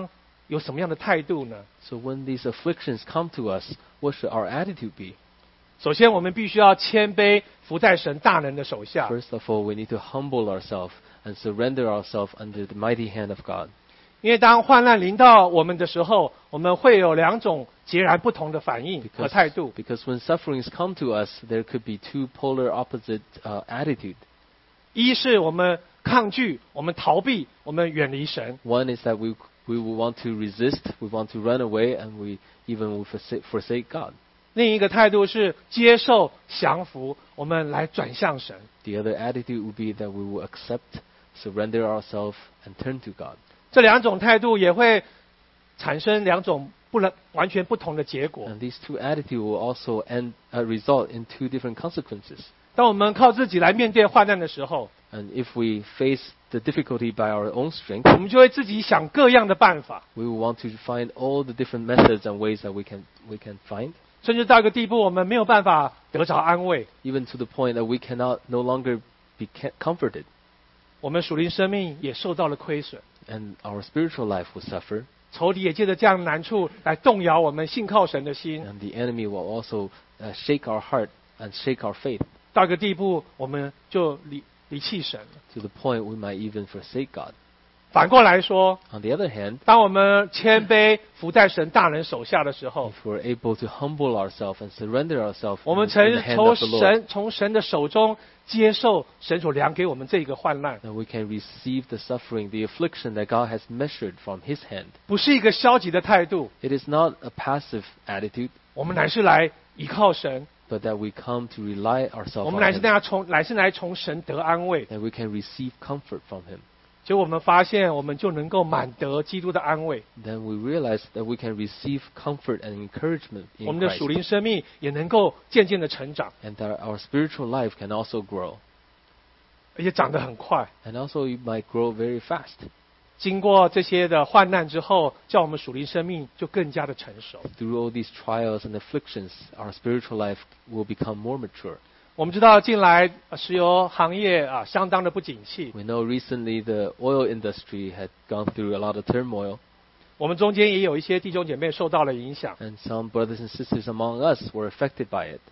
S1: 有什么样的态度呢？
S2: So when these afflictions come to us, what should our attitude be?
S1: 首先，我们必须要谦卑，服在神大能的手下。
S2: First of all, we need to humble ourselves and surrender ourselves under the mighty hand of God.
S1: 因为当患难临到我们的时候，我们会有两种截然不同的反应和
S2: Because,
S1: 态度。
S2: because when sufferings come to us, there could be two polar opposite uh, attitude.
S1: 一是我们抗拒，我们逃避，我们远离神；
S2: One is that we we will want to resist, we want to run away, and we even will forsake, forsake God.
S1: 另一个态度是接受、降服，我们来转向神。
S2: The other attitude would be that we will accept, surrender ourselves, and turn to God.
S1: 这两种态度也会产生两种不能完全不同的结果。
S2: And these two attitudes will also end, uh, result in two different consequences.
S1: 当我们靠自己来面对患难的时候，
S2: And if we face the difficulty by our own
S1: 我
S2: strength,
S1: 们就会自己想各样的办法，
S2: we will want to find all the different methods and ways that we can we can find,
S1: 甚至到一个地步，我们没有办法得着安慰。
S2: even to the point that we cannot no longer be ca- comforted,
S1: 我们属灵生命也受到了亏损，
S2: and our spiritual life will suffer,
S1: 仇敌也借着这样的难处来动摇我们信靠神的心。
S2: and the enemy will also uh, shake our heart and shake our faith
S1: 到一个地步，我们就离离弃神了。
S2: to the point we might even forsake God.
S1: 反过来说，
S2: On the other hand,
S1: 当我们谦卑服在神大能手下的时候，
S2: if we're able to humble ourselves and surrender ourselves
S1: 我
S2: in
S1: 们
S2: the, in
S1: 曾
S2: the hand
S1: 从
S2: of the Lord,
S1: 神从神的手中接受神所量给我们这个患难，
S2: then we can receive the suffering, the affliction that God has measured from His hand.
S1: 不是一个消极的态度，
S2: It is not a passive attitude,
S1: 我们乃是来依靠神，
S2: but that we come to rely
S1: 我
S2: ourselves
S1: 们
S2: on
S1: 乃是
S2: Him,
S1: 那样从乃是来从神得安慰。
S2: that we can receive comfort from Him.
S1: 结果我们发现，我们就能够满得基督的安慰，
S2: Then we realize that we can receive comfort and encouragement
S1: 我
S2: in
S1: 们的属
S2: Christ,
S1: 灵生命也能够渐渐的成长，
S2: and that our spiritual life can also grow,
S1: 而且长得很快。
S2: and also it might grow very fast.
S1: 经过这些的患难之后，叫我们属灵生命就更加的成熟。
S2: Through all these trials and afflictions, our spiritual life will become more mature.
S1: 我们知道近来呃石油行业啊相当的不景气，
S2: We know recently the oil industry had gone through a lot of turmoil,
S1: 我们中间也有一些弟兄姐妹受到了影响。
S2: and some brothers and sisters among us were affected by it.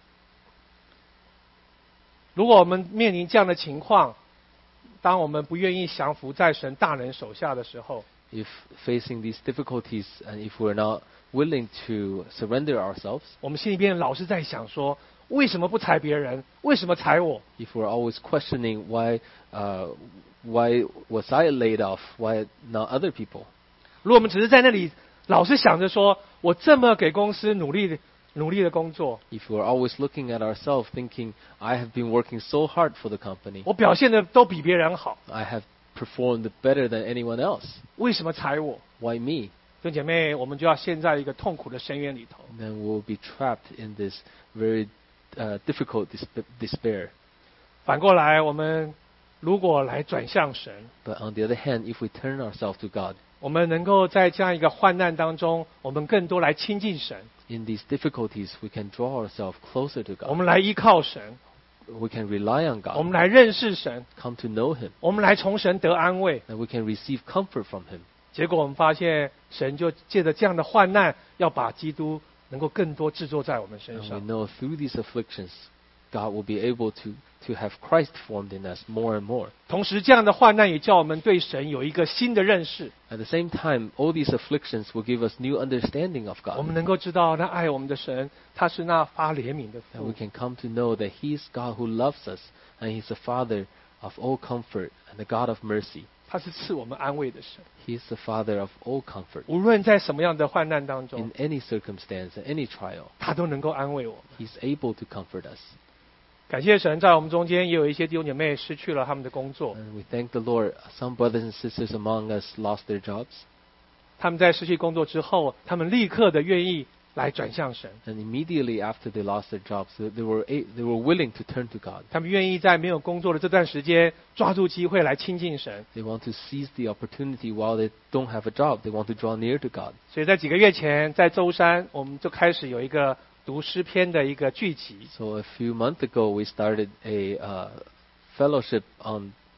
S1: 如果我们面临这样的情况，当我们不愿意降服在神大能手下的时候，
S2: If facing these difficulties and if we're not willing to surrender ourselves,
S1: 我们心里边老是在想说，为什么不裁别人？为什么裁我？
S2: if we're always questioning why, uh, why was I laid off? Why not other people?
S1: 如果我们只是在那里老是想着说，我这么给公司努力的努力的工作，
S2: If we're always looking at ourselves thinking, I have been working so hard for the company,
S1: 我表现的都比别人好，
S2: I have performed better than anyone else.
S1: 为什么裁我？
S2: Why me?
S1: 弟兄姐妹，我们就要陷在一个痛苦的深渊里头。
S2: Then we'll be trapped in this very uh, difficult desp- despair.
S1: 反过来，我们如果来转向神，
S2: But on the other hand, if we turn ourselves to God,
S1: 我们能够在这样一个患难当中，我们更多来亲近神，
S2: in these difficulties, we can draw ourselves closer to
S1: 我
S2: God.
S1: 们来依靠神，
S2: We can rely on
S1: 我们
S2: God,
S1: 来认识神，
S2: come to know Him,
S1: 我们来从神得安慰。
S2: and we can receive comfort from Him.
S1: 结果我们发现，神就借着这样的患难，要把基督能够更多制作在我们身
S2: And we
S1: 上。
S2: know through these afflictions, God will be able to, to have Christ formed in us more and more.
S1: 同时，这样的患难也叫我们对神有一个新的认识。
S2: At the same time, all these afflictions will give us new understanding of
S1: 我们
S2: God.
S1: 能够知道，那爱我们的神，他是那发怜悯的
S2: And
S1: 父
S2: we。can come to know that He is God who loves us, and He's the Father of all comfort and the God of mercy.
S1: 他是赐我们安慰的神。
S2: He is the Father of all comfort.
S1: 无论在什么样的患难当中
S2: In，any circumstance and any trial,
S1: 他都能够安慰我们。
S2: He's able to comfort us.
S1: 感谢神，在我们中间也有一些弟兄姐妹失去了他们的工作，
S2: And we thank the Lord. Some brothers and sisters among us lost their jobs.
S1: 他们在失去工作之后，他们立刻的愿意来转向神，
S2: And immediately after they lost their jobs, they they were, a- they were willing to turn to God.
S1: 他们愿意在没有工作的这段时间抓住机会来亲近神。
S2: They want to seize the opportunity while they don't have a job. They want to draw near to God.
S1: 所以在几个月前，在舟山，我们就开始有一个读诗篇的一个聚集。
S2: So a few months ago, we started a uh, fellowship on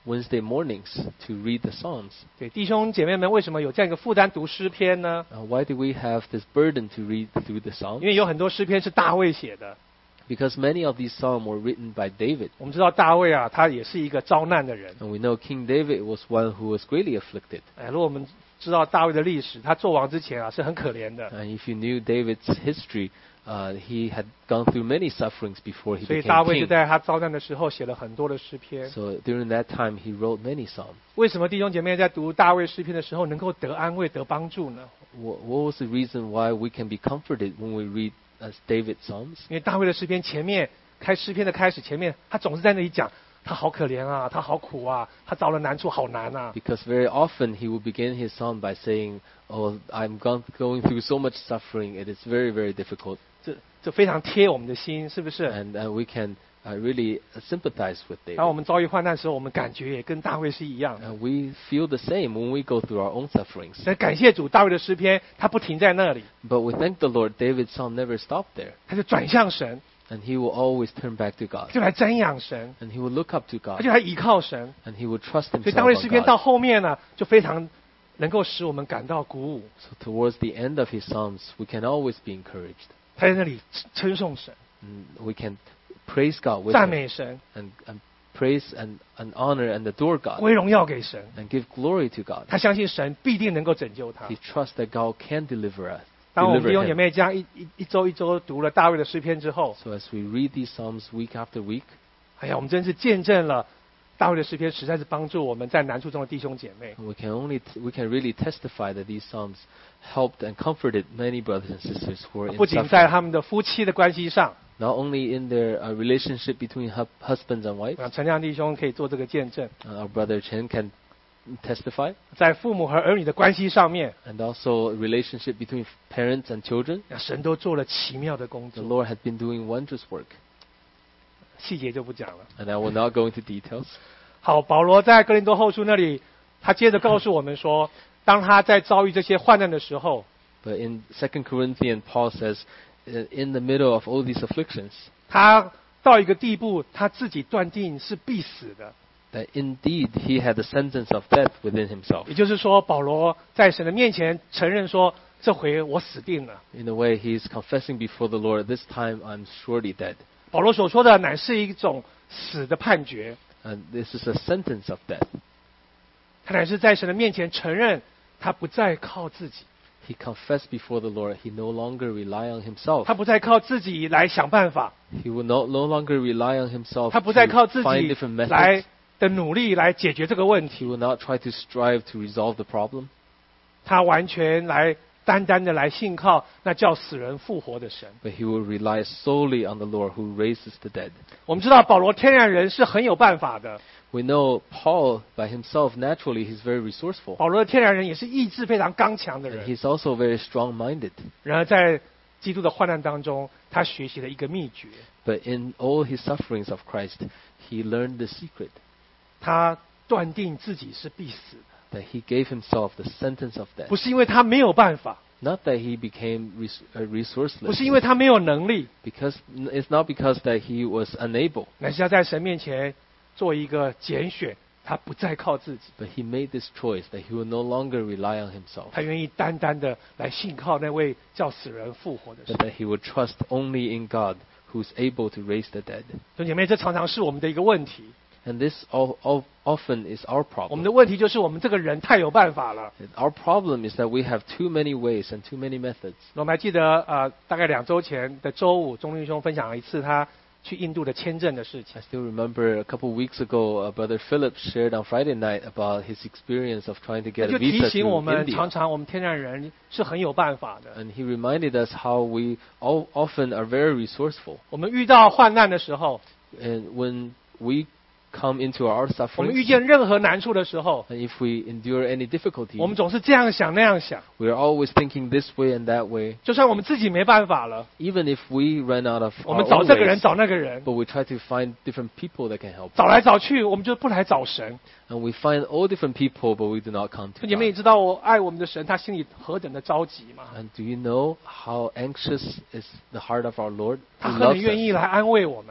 S2: Wednesday mornings to read the Psalms.
S1: 对，弟兄姐妹们，为什么有这样一个负担读诗篇呢？
S2: Uh, why do we have this burden to read through the
S1: 因
S2: Psalms?
S1: 为有很多诗篇是大卫写的。
S2: Because many of these Psalms were written by David.
S1: 我们知道大卫啊，他也是一个遭难的人。
S2: And we know King David was one who was greatly afflicted.
S1: 哎，如果我们知道大卫的历史，他做王之前啊是很可怜的，
S2: And if you knew David's history, uh, he had gone through many sufferings before he
S1: 所以
S2: became
S1: 大卫就
S2: king.
S1: 在他遭难的时候写了很多的诗篇。
S2: So during that time, he wrote many Psalms.
S1: 为什么弟兄姐妹在读大卫诗篇的时候能够得安慰、得帮助呢？
S2: What, what was the reason why we can be comforted when we read as David's Psalms?
S1: 因为大卫的诗篇前面开诗篇的开始前面，他总是在那里讲他好可怜啊，他好苦啊，他遭了难处，好难啊。
S2: Because very often he would begin his psalm by saying, "Oh, I'm gone, going through so much suffering. It is very, very difficult."
S1: 这这非常贴我们的心，是不是？
S2: And uh, we can uh, really uh, sympathize with
S1: 当我
S2: David.
S1: 们遭遇患难的时候，我们感觉也跟大卫是一样的。
S2: Uh, we feel the same when we go through our own sufferings.
S1: 但感谢主，大卫的诗篇他不停在那里，
S2: But we thank the Lord, David's psalm never stopped there.
S1: 他就转向神，
S2: And he will always turn back to
S1: 他
S2: God.
S1: 就来瞻仰神，
S2: And he will look up to
S1: 他
S2: God.
S1: 就来倚靠神。
S2: And he will trust
S1: 所以
S2: himself
S1: 大卫诗
S2: on
S1: 篇到
S2: God.
S1: 后面呢，就非常能够使我们感到鼓舞。
S2: So towards the end of his psalms, we can always be encouraged.
S1: 他在那里称颂神，
S2: And we can praise God with
S1: 赞
S2: him.
S1: 美神，
S2: And, and praise and, and honor and adore God.
S1: 归荣耀给神。
S2: And give glory to God.
S1: 他相信神必定能够拯救他
S2: He。trusts that God can deliver us.
S1: 当我们弟
S2: Deliver
S1: 兄姐
S2: him.
S1: 妹这样一一一周一周读了大卫的诗篇之后，
S2: So as we read these psalms week after week,
S1: 哎呀，我们真是见证了大卫的诗篇实在是帮助我们在难处中的弟兄姐妹。
S2: we can only t- we can really testify that these psalms helped and comforted many brothers and sisters who are in
S1: 不仅在
S2: suffering.
S1: 他们的夫妻的关系上，
S2: Not only in their uh, relationship between hu- husbands and wives,
S1: 啊，陈亮弟兄可以做这个见证，
S2: uh, our brother Chen can testify,
S1: 在父母和儿女的关系上面，
S2: and also relationship between parents and children.
S1: 啊神都做了奇妙的工
S2: The
S1: 作，
S2: Lord had been doing wondrous work,
S1: 细节就不讲了。
S2: and I will not go into details.
S1: 好，保罗在哥林多后书那里，他接着告诉我们说，当他在遭遇这些患难的时候，
S2: But in Second Corinthians, Paul says, uh, in the middle of all these afflictions,
S1: 他到一个地步，他自己断定是必死的。
S2: that indeed he had the sentence of death within himself.
S1: 也就是说，保罗在神的面前承认说，这回我死定了。
S2: In a way, he is confessing before the Lord, this time I'm surely dead.
S1: 保罗所说的乃是一种死的判决，
S2: And this is a sentence of death.
S1: 他乃是在神的面前承认他不再靠自己，
S2: He confessed before the Lord. He no longer rely on himself.
S1: 他不再靠自己来想办法，
S2: He will no, no longer rely on himself
S1: 他不再靠自
S2: to find
S1: 己
S2: different
S1: 来
S2: methods.
S1: 的努力来解决这个问
S2: He
S1: 题，
S2: will not try to strive to resolve the problem.
S1: 他完全来单单的来信靠那叫死人复活的神。
S2: But he will rely solely on the Lord who raises the dead.
S1: 我们知道保罗天然人是很有办法的，
S2: We know Paul, by himself, naturally, he's very resourceful.
S1: 保罗的天然人也是意志非常刚强的
S2: And
S1: 人。
S2: he's also very strong-minded.
S1: 然而在基督的患难当中，他学习了一个秘诀，
S2: But in all his sufferings of Christ, he learned the secret
S1: 他断定自己是必死的，
S2: that he gave himself the sentence of death.
S1: 不是因为他没有办法，
S2: Not that he became res- uh,
S1: 不
S2: resourceless,
S1: 是因为他没有能力，
S2: because it's not because that he was unable,
S1: 乃是要在神面前做一个拣选，他不再靠自己，
S2: but he made this choice that he will no longer rely on himself,
S1: 他愿意单单的来信靠那位叫死人复活的神
S2: but。that he would trust only in God, who's able to raise the dead.
S1: 弟兄姐妹，这常常是我们的一个问题。
S2: And this all, all, often is our
S1: 我们
S2: problem.
S1: 的问题就是我们这个人太有办法了。
S2: Our problem is that we have too many ways and too many methods.
S1: 我们还记得，呃，大概两周前的周五，钟立兄分享了一次他去印度的签证的事情
S2: I。still remember a couple of weeks ago, uh, Brother Philip shared on Friday night about his experience of trying to
S1: 那
S2: get
S1: 就
S2: a
S1: 提
S2: visa
S1: 醒我
S2: to
S1: 们，常
S2: India.
S1: 常我们天然人是很有办法的。
S2: And he reminded us how we all often are very resourceful.
S1: 我们遇到患难的时候，
S2: And when we come into our
S1: 我们遇
S2: sufferings,
S1: 见任何难处的时候，
S2: and if we endure any difficulty,
S1: 我们总是这样想那样想。
S2: we are always thinking this way and that way.
S1: 就算我们自己没办法了，
S2: Even if we run out of
S1: 我
S2: our
S1: 们找
S2: own
S1: 这个人
S2: ways,
S1: 找那个人，
S2: but we try to find different people that can help.
S1: 找来找去，我们就不来找神。
S2: And we find all different people, but we do not come to
S1: 你们也
S2: God.
S1: 知道，我爱我们的神，他心里何等的着急嘛？
S2: And do you know how anxious is the heart of our Lord?
S1: 他
S2: Who
S1: 很
S2: loves
S1: 愿意
S2: us.
S1: 来安慰我们。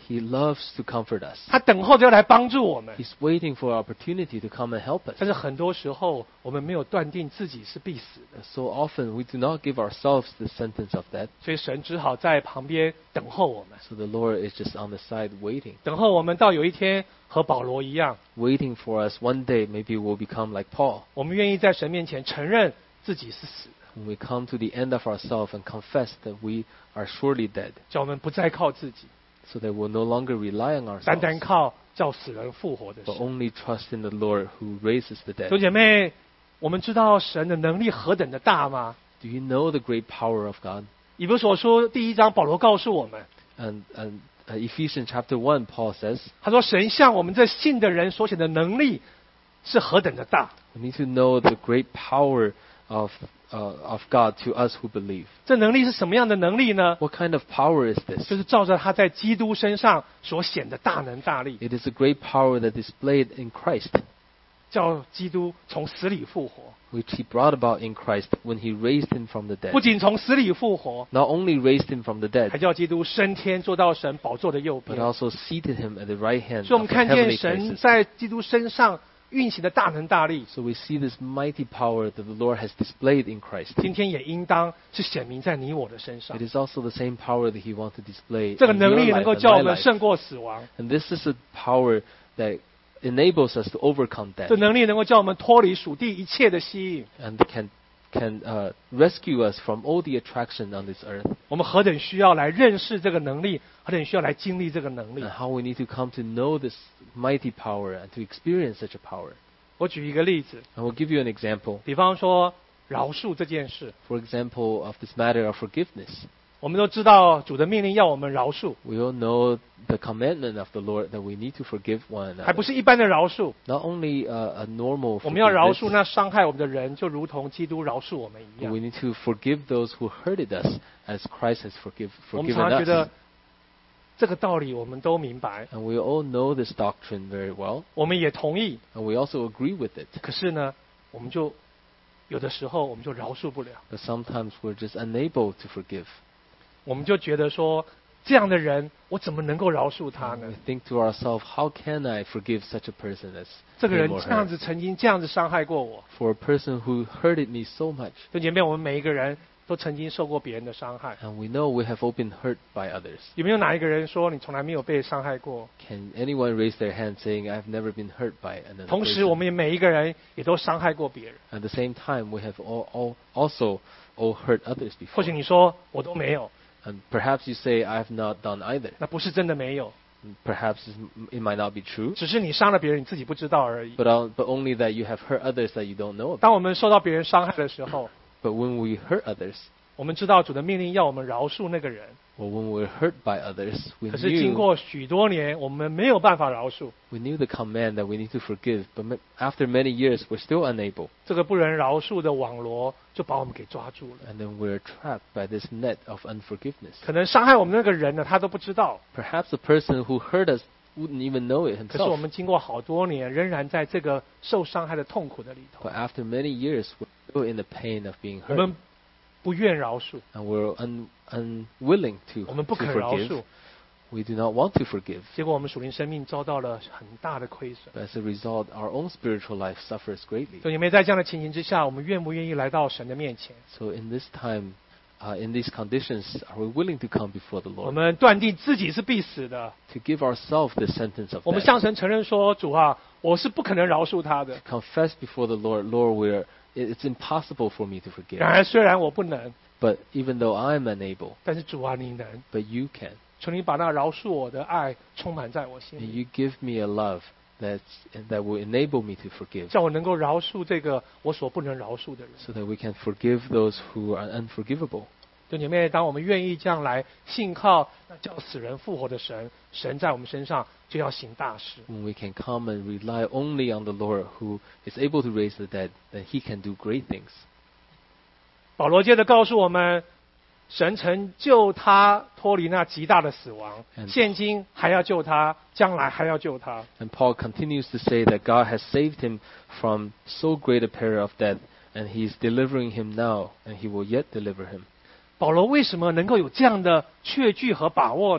S2: He loves to comfort us.
S1: 他等候着要来帮助我们。
S2: He's waiting for an opportunity to come and help us.
S1: 但是很多时候，我们没有断定自己是必死的，
S2: So often we do not give ourselves the sentence of death.
S1: 所以神只好在旁边等候我们，
S2: So the Lord is just on the side waiting.
S1: 等候我们到有一天和保罗一样，
S2: Waiting for us one day maybe we'll become like Paul.
S1: 我们愿意在神面前承认自己是死的，
S2: When we come to the end of ourselves and confess that we are surely dead.
S1: 叫我们不再靠自己，
S2: So that we'll no longer rely on
S1: 单单
S2: ourselves.
S1: 靠叫死人复活的
S2: But
S1: 神。
S2: only trust in the Lord who raises the
S1: 弟
S2: dead.
S1: 兄姐妹，我们知道神的能力何等的大吗？
S2: Do you know the great power of God?
S1: 以弗所书第一章，保罗告诉我们，
S2: And, and uh, Ephesians chapter one, Paul says,
S1: 他说神向我们这信的人所显的能力是何等的大。
S2: we need to know the great power of, uh, of God to us who believe.
S1: 这能力是什么样的能力呢？
S2: What kind of power is this?
S1: 就是照着他在基督身上所显的大能大力，
S2: It is a great power that is displayed in Christ,
S1: 叫基督从死里复活。
S2: which he brought about in Christ when he raised him from the
S1: 不
S2: dead.
S1: 仅从死里复活，
S2: Not only raised him from the
S1: 还
S2: dead,
S1: 叫基督升天，坐到神宝座的右
S2: but
S1: 边。
S2: also seated him at the right hand
S1: 所以我们
S2: of the
S1: 看见
S2: heavenly
S1: 神
S2: places.
S1: 在基督身上运行的大能大力，
S2: So we see this mighty power that the Lord has displayed in Christ.
S1: 今天也应当是显明在你我的身上
S2: It。is also the same power that he wants to display
S1: 这个
S2: in
S1: 能
S2: your
S1: 力能
S2: life
S1: 够
S2: and
S1: 叫我
S2: my
S1: 们
S2: life.
S1: 胜过死亡，
S2: And this is a power that enables us to overcome
S1: 这
S2: death
S1: 能力能够叫我们脱离属地一切的吸引。
S2: and can can uh, rescue us from all the attraction on this earth.
S1: 我们何等需要来认识这个能力，何等需要来经历这个能力
S2: And。how we need to come to know this mighty power and to experience such a power.
S1: 我举一个例子，
S2: I will give you an example.
S1: 比方说饶恕这件事，
S2: For example, of this matter of forgiveness.
S1: 我们都知道主的命令要我们饶恕，
S2: We all know the commandment of the Lord that we need to forgive one
S1: 还
S2: another.
S1: 不是一般的饶恕。
S2: Not only uh, a normal
S1: 我们要饶恕
S2: forgiveness,
S1: 那伤害我们的人，就如同基督饶恕我们一
S2: but we
S1: 样。
S2: need to forgive those who hurted us as Christ has forgive,
S1: 我们
S2: forgiven
S1: 常常觉
S2: us.
S1: 得这个道理我们都明白，
S2: And we all know this doctrine very well,
S1: 我们也同意。
S2: and we also agree with it.
S1: 可是呢，我们就有的时候我们就饶恕不了，
S2: But sometimes we're just unable to forgive.
S1: 我们就觉得说这样的人，我怎么能够饶恕他
S2: And
S1: 呢
S2: we？think to ourselves, how can I forgive such a person as
S1: 这个
S2: him
S1: 人
S2: or
S1: 这样
S2: her?
S1: 子曾经这样子伤害过我。
S2: For a person who hurted me so much.
S1: 弟兄姐妹，我们每一个人都曾经受过别人的伤害。
S2: And we know we have all been hurt by others.
S1: 有没有哪一个人说你从来没有被伤害过？
S2: Can anyone raise their hand saying, I've never been hurt by another
S1: 同时，我
S2: person?
S1: 们也每一个人也都伤害过别人。
S2: At the same time, we have all, all also all hurt others
S1: 或
S2: before.
S1: 许你说我都没有，
S2: And perhaps you say, I've not done either.
S1: 那不是真的没有，
S2: Perhaps it might not be true,
S1: 只是你伤了别人，你自己不知道而已。
S2: but, uh, but only that you have hurt others that you don't know about.
S1: 当我们受到别人伤害的时候，
S2: But when we hurt others,
S1: 我们知道主的命令要我们饶恕那个人，
S2: or when we're hurt by others, we
S1: 可是经
S2: knew,
S1: 过许多年，我们没有办法饶恕。
S2: we knew the command that we need to forgive, but ma- after many years, we're still unable.
S1: 这个不能饶恕的网罗就把我们给抓住了。
S2: And then we're trapped by this net of unforgiveness.
S1: 可能伤害我们那个人呢，他都不知道。
S2: Perhaps the person who hurt us wouldn't even know it
S1: 可是我
S2: himself.
S1: 们经过好多年，仍然在这个受伤害的痛苦的里头，
S2: But after many years, we're still in the pain of being
S1: 我
S2: hurt.
S1: 们不愿饶恕，
S2: And we're un, unwilling to,
S1: 我们不
S2: to
S1: 肯饶
S2: forgive.
S1: 恕，
S2: We do not want to forgive.
S1: 结果我们属灵生命遭到了很大的亏损。
S2: But as a result, our own spiritual life suffers greatly.
S1: 所以，你们在这样的情形之下，我们愿不愿意来到神的面前？
S2: So in this time, uh, in these conditions, are we willing to come before the
S1: 我
S2: Lord?
S1: 们断定自己是必死的，
S2: To give ourselves the sentence of
S1: 我们
S2: death.
S1: 向神承认说：“主啊，我是不可能饶恕他的。
S2: Confess before the Lord, Lord, we're, it's impossible for me to forgive.
S1: 然而，虽然我不能，
S2: But even though I'm unable,
S1: 但是主啊，你能。
S2: but you can.
S1: 求你把那饶恕我的爱充满在我心
S2: And
S1: 里，
S2: you give me a love that's, that will enable me to forgive,
S1: 叫我能够饶恕这个我所不能饶恕的人。”
S2: so that we can forgive those who are unforgivable.
S1: 弟兄姐妹，当我们愿意这样来信靠那叫死人复活的神，神在我们身上就要行大事。
S2: When we can come and rely only on the Lord who is able to raise the dead, then He can do great things.
S1: 保罗接着告诉我们，神曾救他脱离那极大的死亡，
S2: And-
S1: 现今还要救他，将来还要救他。
S2: And Paul continues to say that God has saved him from so great a peril of death, and He is delivering him now, and He will yet deliver him.
S1: 保罗为什么能够有这样的确据和把握呢？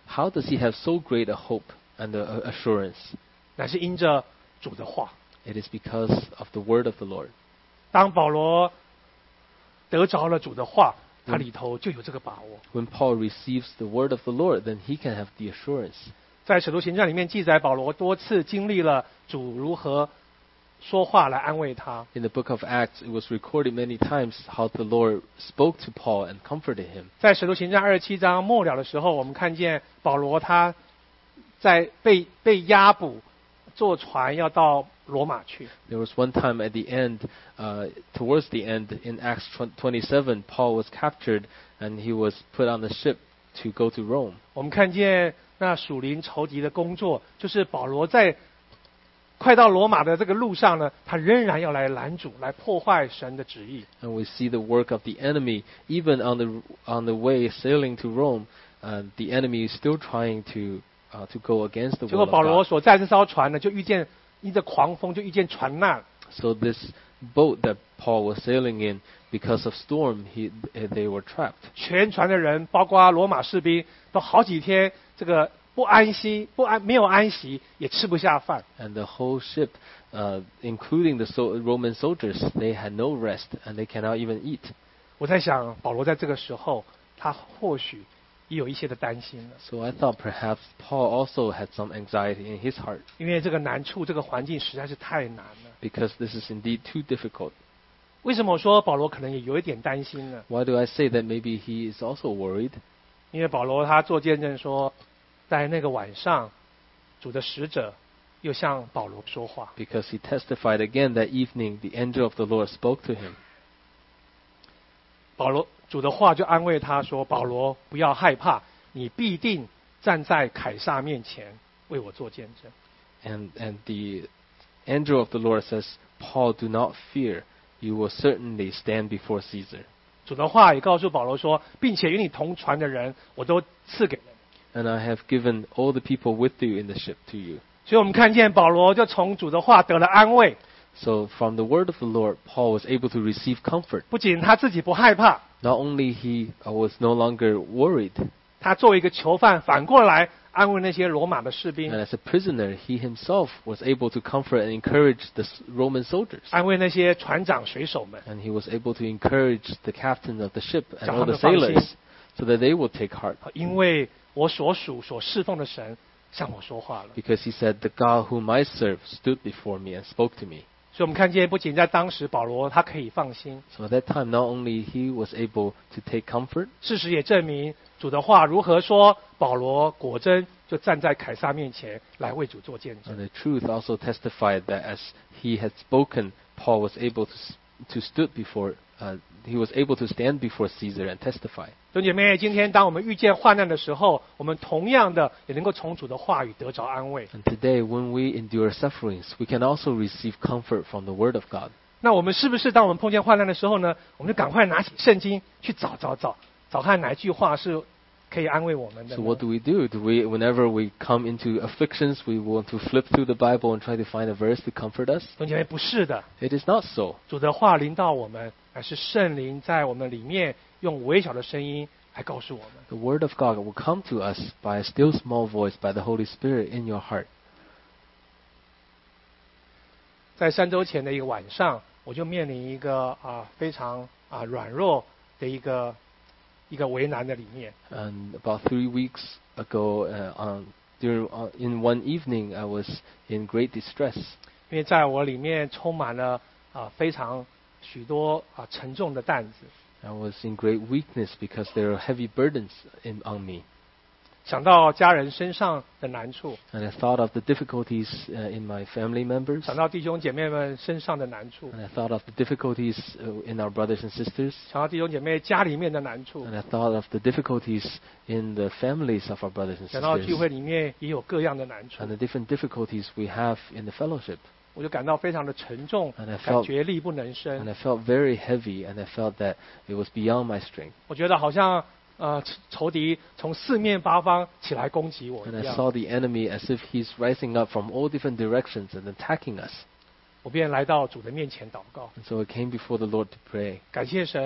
S2: how does he have so great a hope and a, a assurance?
S1: 乃是因着主的话。
S2: It is because of the word of the Lord.
S1: 当保罗得着了主的话，他里头就有这个把握。
S2: When Paul receives the word of the Lord, then he can have the assurance.
S1: 在使徒行传里面记载，保罗多次经历了主如何说话来安慰他。
S2: In the book of Acts, it was recorded many times how the Lord spoke to Paul and comforted him.
S1: 在使徒行传二十七章末了的时候，我们看见保罗他在被被押捕，坐船要到罗马去。
S2: There was one time at the end, uh, towards the end, in Acts twenty-seven, Paul was captured and he was put on the ship to go to Rome.
S1: 我们看见那属灵仇敌的工作，就是保罗在快到罗马的这个路上呢，他仍然要来拦阻，来破坏神的旨意。
S2: And we see the work of the enemy, even on the on the way sailing to Rome. Uh, the enemy is still trying to uh, to go against the
S1: 结
S2: will
S1: 果
S2: of
S1: 保罗
S2: God.
S1: 所在这艘船呢，就遇见因着狂风，就遇见船难。
S2: So this boat that Paul was sailing in, because of storm, he they were trapped.
S1: 全船的人，包括罗马士兵，都好几天这个不安息、不安没有安息，也吃不下饭。
S2: And the whole ship, uh, including the so- Roman soldiers, they had no rest and they cannot even eat.
S1: 我在想，保罗在这个时候，他或许也有一些的担心了，
S2: So I thought perhaps Paul also had some anxiety in his heart,
S1: 因为这个难处、这个环境实在是太难了。
S2: because this is indeed too difficult.
S1: 为什么我说保罗可能也有一点担心呢？
S2: Why do I say that maybe he is also worried?
S1: 因为保罗他做见证说，在那个晚上，主的使者又向保罗说话。
S2: Because he testified again that evening, the angel of the Lord spoke to him.
S1: 保罗主的话就安慰他说：“保罗，不要害怕，你必定站在凯撒面前为我做见证。”
S2: And, and the angel of the Lord says, Paul, do not fear. You will certainly stand before Caesar.
S1: 主的话也告诉保罗说，并且与你同船的人，我都赐给了你。
S2: And I have given all the people with you in the ship to you.
S1: 所以我们看见保罗就从主的话得了安慰，
S2: So from the word of the Lord, Paul was able to receive comfort.
S1: 不仅他自己不害怕，
S2: Not only he uh, was no longer worried,
S1: 他作为一个囚犯，反过来安慰那些罗马的士兵，
S2: and as a prisoner, he himself was able to comfort and encourage the s- Roman soldiers.
S1: 安慰那些船长、水手们。
S2: And he was able to encourage the captain of the ship and
S1: 叫
S2: all
S1: 他
S2: the
S1: 们放心。
S2: sailors so that they would take heart.
S1: 因为我所属、所侍奉的神向我说话了。
S2: Because he said, the God whom I serve stood before me and spoke to me.
S1: 所以我们看见，不仅在当时保罗他可以放心，
S2: So at that time, not only he was able to take comfort,
S1: 事实也证明主的话如何说，保罗果真就站在凯撒面前来为主做见
S2: and
S1: 证。
S2: the truth also testified that as he had spoken, Paul was able to s- to stood before, uh, he was able to stand before Caesar and testify.
S1: 弟兄姐妹，今天当我们遇见患难的时候，我们同样的也能够从主的话语得着安慰。
S2: And today, when we endure sufferings, we can also receive comfort from the Word of God.
S1: 那我们是不是当我们碰见患难的时候呢，我们就赶快拿起圣经去找找找，找看哪一句话是可以安慰我们的
S2: So
S1: 呢？
S2: what do we do? Do we, whenever we come into afflictions, we want to flip through the Bible and try to find a verse to comfort us?
S1: 弟兄姐妹，不是的，
S2: It is not so.
S1: 主的话临到我们，而是圣灵在我们里面用微小的声音来告诉我们。
S2: The Word of God will come to us by a still small voice, by the Holy Spirit in your heart.
S1: 在三周前的一个晚上，我就面临一个啊非常啊软弱的一个一个为难的里面。
S2: And about three weeks ago, uh, on, during, uh, in one evening, I was in great distress
S1: 因为在我里面充满了啊非常许多啊沉重的担子，
S2: I was in great weakness because there are heavy burdens in, on me.
S1: 想到家人身上的难处，
S2: And I thought of the difficulties uh, in my family members.
S1: 想到弟兄姐妹们身上的难处，
S2: And I thought of the difficulties uh, in our brothers and sisters.
S1: 想到弟兄姐妹家里面的难处，
S2: And I thought of the difficulties in the families of our brothers and
S1: 想到聚会
S2: sisters.
S1: 里面也有各样的难处
S2: And，the different difficulties we have in the fellowship.
S1: 我就感到非常的沉重，
S2: And I
S1: 感
S2: felt,
S1: 觉力不能
S2: and
S1: 生。
S2: I felt very heavy, and I felt that it was beyond my strength.
S1: 我觉得好像呃仇敌从四面八方起来攻击我
S2: And
S1: 一
S2: I
S1: 样，
S2: saw the enemy as if he's rising up from all different directions and attacking us.
S1: 我便来到主的面前祷告，
S2: And so I came before the Lord to pray.
S1: 感谢神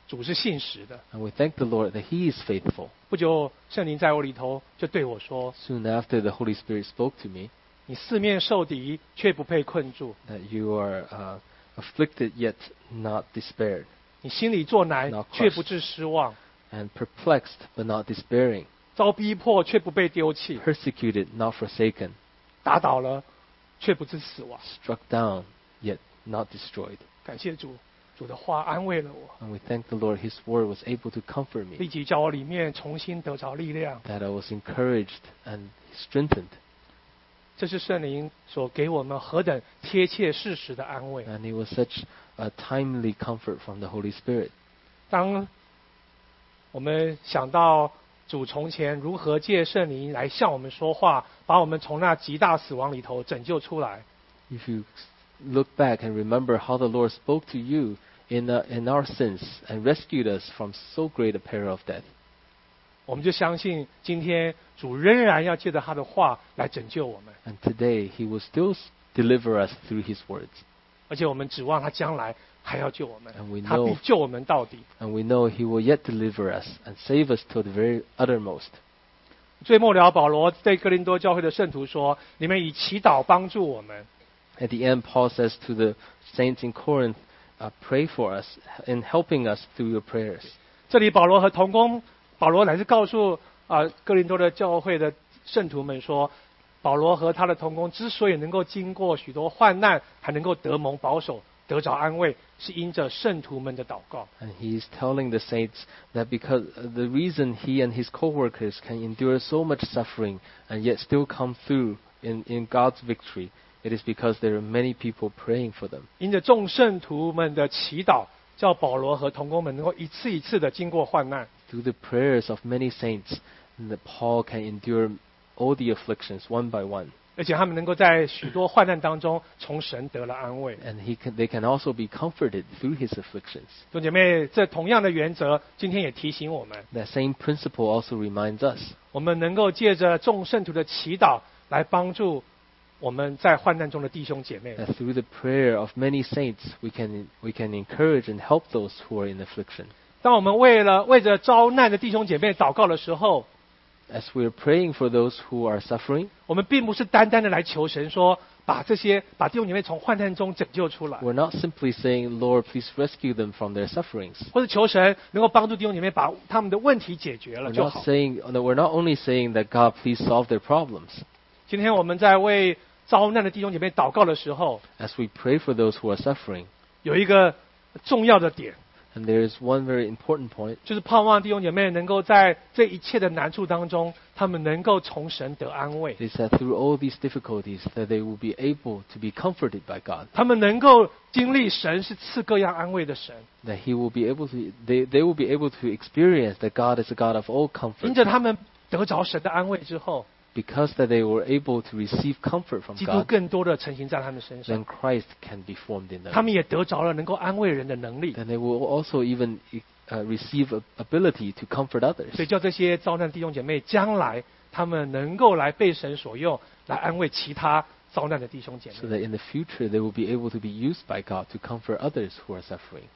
S1: 主是信实的。
S2: And we thank the Lord that He is faithful.
S1: 不久，圣灵在我里头就对我说
S2: Soon after, the Holy Spirit spoke to me：“
S1: 你四面受敌，却不被困住；
S2: that you are uh, afflicted yet not despaired,
S1: 你心里作难
S2: Not，
S1: 却不致失望；
S2: and perplexed but not despairing,
S1: 遭逼迫，却不被丢弃；
S2: persecuted not forsaken,
S1: 打倒了，却不致死亡。
S2: struck down yet not destroyed. ”
S1: 感谢主，主的话安慰了我，
S2: And we thank the Lord, His word was able to comfort
S1: 立
S2: me,
S1: 即叫我里面重新得着力量。
S2: that I was encouraged and strengthened.
S1: 这是圣灵所给我们何等贴切事实的安慰。
S2: And it was such a timely comfort from the Holy Spirit.
S1: 当我们想到主从前如何借圣灵来向我们说话，把我们从那极大死亡里头拯救出来，
S2: If you look back and remember how the Lord spoke to you in, uh, in our sins and rescued us from so great a peril of death,
S1: 我们就相信今天主仍然要借着他的话来拯救我们，
S2: and today He will still s- deliver us through His words.
S1: 而且我们指望他将来还要救我们
S2: And we，
S1: 他必
S2: know-
S1: 救我们到底。
S2: And we know He will yet deliver us and save us to the very uttermost.
S1: 最末了，保罗对哥林多教会的圣徒说：“你们以祈祷帮助我们。”
S2: At the end, Paul says to the saints in Corinth, uh, pray for us in helping us through your prayers.
S1: 这里保罗和同工，保罗乃是告诉啊、呃、哥林多的教会的圣徒们说，保罗和他的同工之所以能够经过许多患难，还能够得蒙保守，得着安慰，是因着圣徒们的祷告。
S2: And he's telling the saints that because uh, the reason he and his co-workers can endure so much suffering and yet still come through in, in God's victory, it is because there are many people praying for them.
S1: 因着众圣徒们的祈祷，叫保罗和同工们能够一次一次的经过患难。
S2: Through the prayers of many saints, that Paul can endure all the afflictions one by one.
S1: 而且他们能够在许多患难当中从神得了安慰。
S2: And he can, they can also be comforted through his afflictions.
S1: 弟兄姐妹，这同样的原则，今天也提醒我们，
S2: That same principle also reminds us
S1: 我们能够借着众圣徒的祈祷来帮助我们在患难中的弟兄姐妹。
S2: that through the prayer of many saints, we can, we can encourage and help those who are in affliction.
S1: 当我们为了为着遭难的弟兄姐妹祷告的时候，
S2: As we are praying for those who are suffering,
S1: 我们并不是单单的来求神说，把这些把弟兄姐妹从患难中拯救出来，
S2: we're not simply saying, Lord, please rescue them from their sufferings.
S1: 或者求神能够帮助弟兄姐妹把他们的问题解决了
S2: We're
S1: 就
S2: not
S1: 好。
S2: saying, no, we're not only saying that God, please solve their problems.
S1: 今天我们在为遭难的弟兄姐妹祷告的时候，
S2: As we pray for those who are suffering,
S1: 有一个重要的点，
S2: and there is one very important point,
S1: 就是盼望弟兄姐妹能够在这一切的难处当中，他们能够从神得安慰，
S2: is that through all these difficulties, that they will be able to be comforted by God.
S1: 他们能够经历神是赐各样安慰的神，
S2: That He will be able to, they, they will be able to experience that God is a God of all
S1: 因
S2: comfort.
S1: 着他们得着神的安慰之后，
S2: Because that they were able to receive comfort from
S1: 基督
S2: God,
S1: 更多的成型在他们身上，
S2: then Christ can be formed in
S1: 他
S2: them.
S1: 们也得着了能够安慰人的能力，
S2: Then they will also even uh, receive a ability to comfort others.
S1: 所以叫这些遭难弟兄姐妹将来他们能够来被神所用，来安慰其他遭难的弟兄姐
S2: So
S1: 妹。
S2: that in the future they will be able to be used by God to comfort others who are suffering.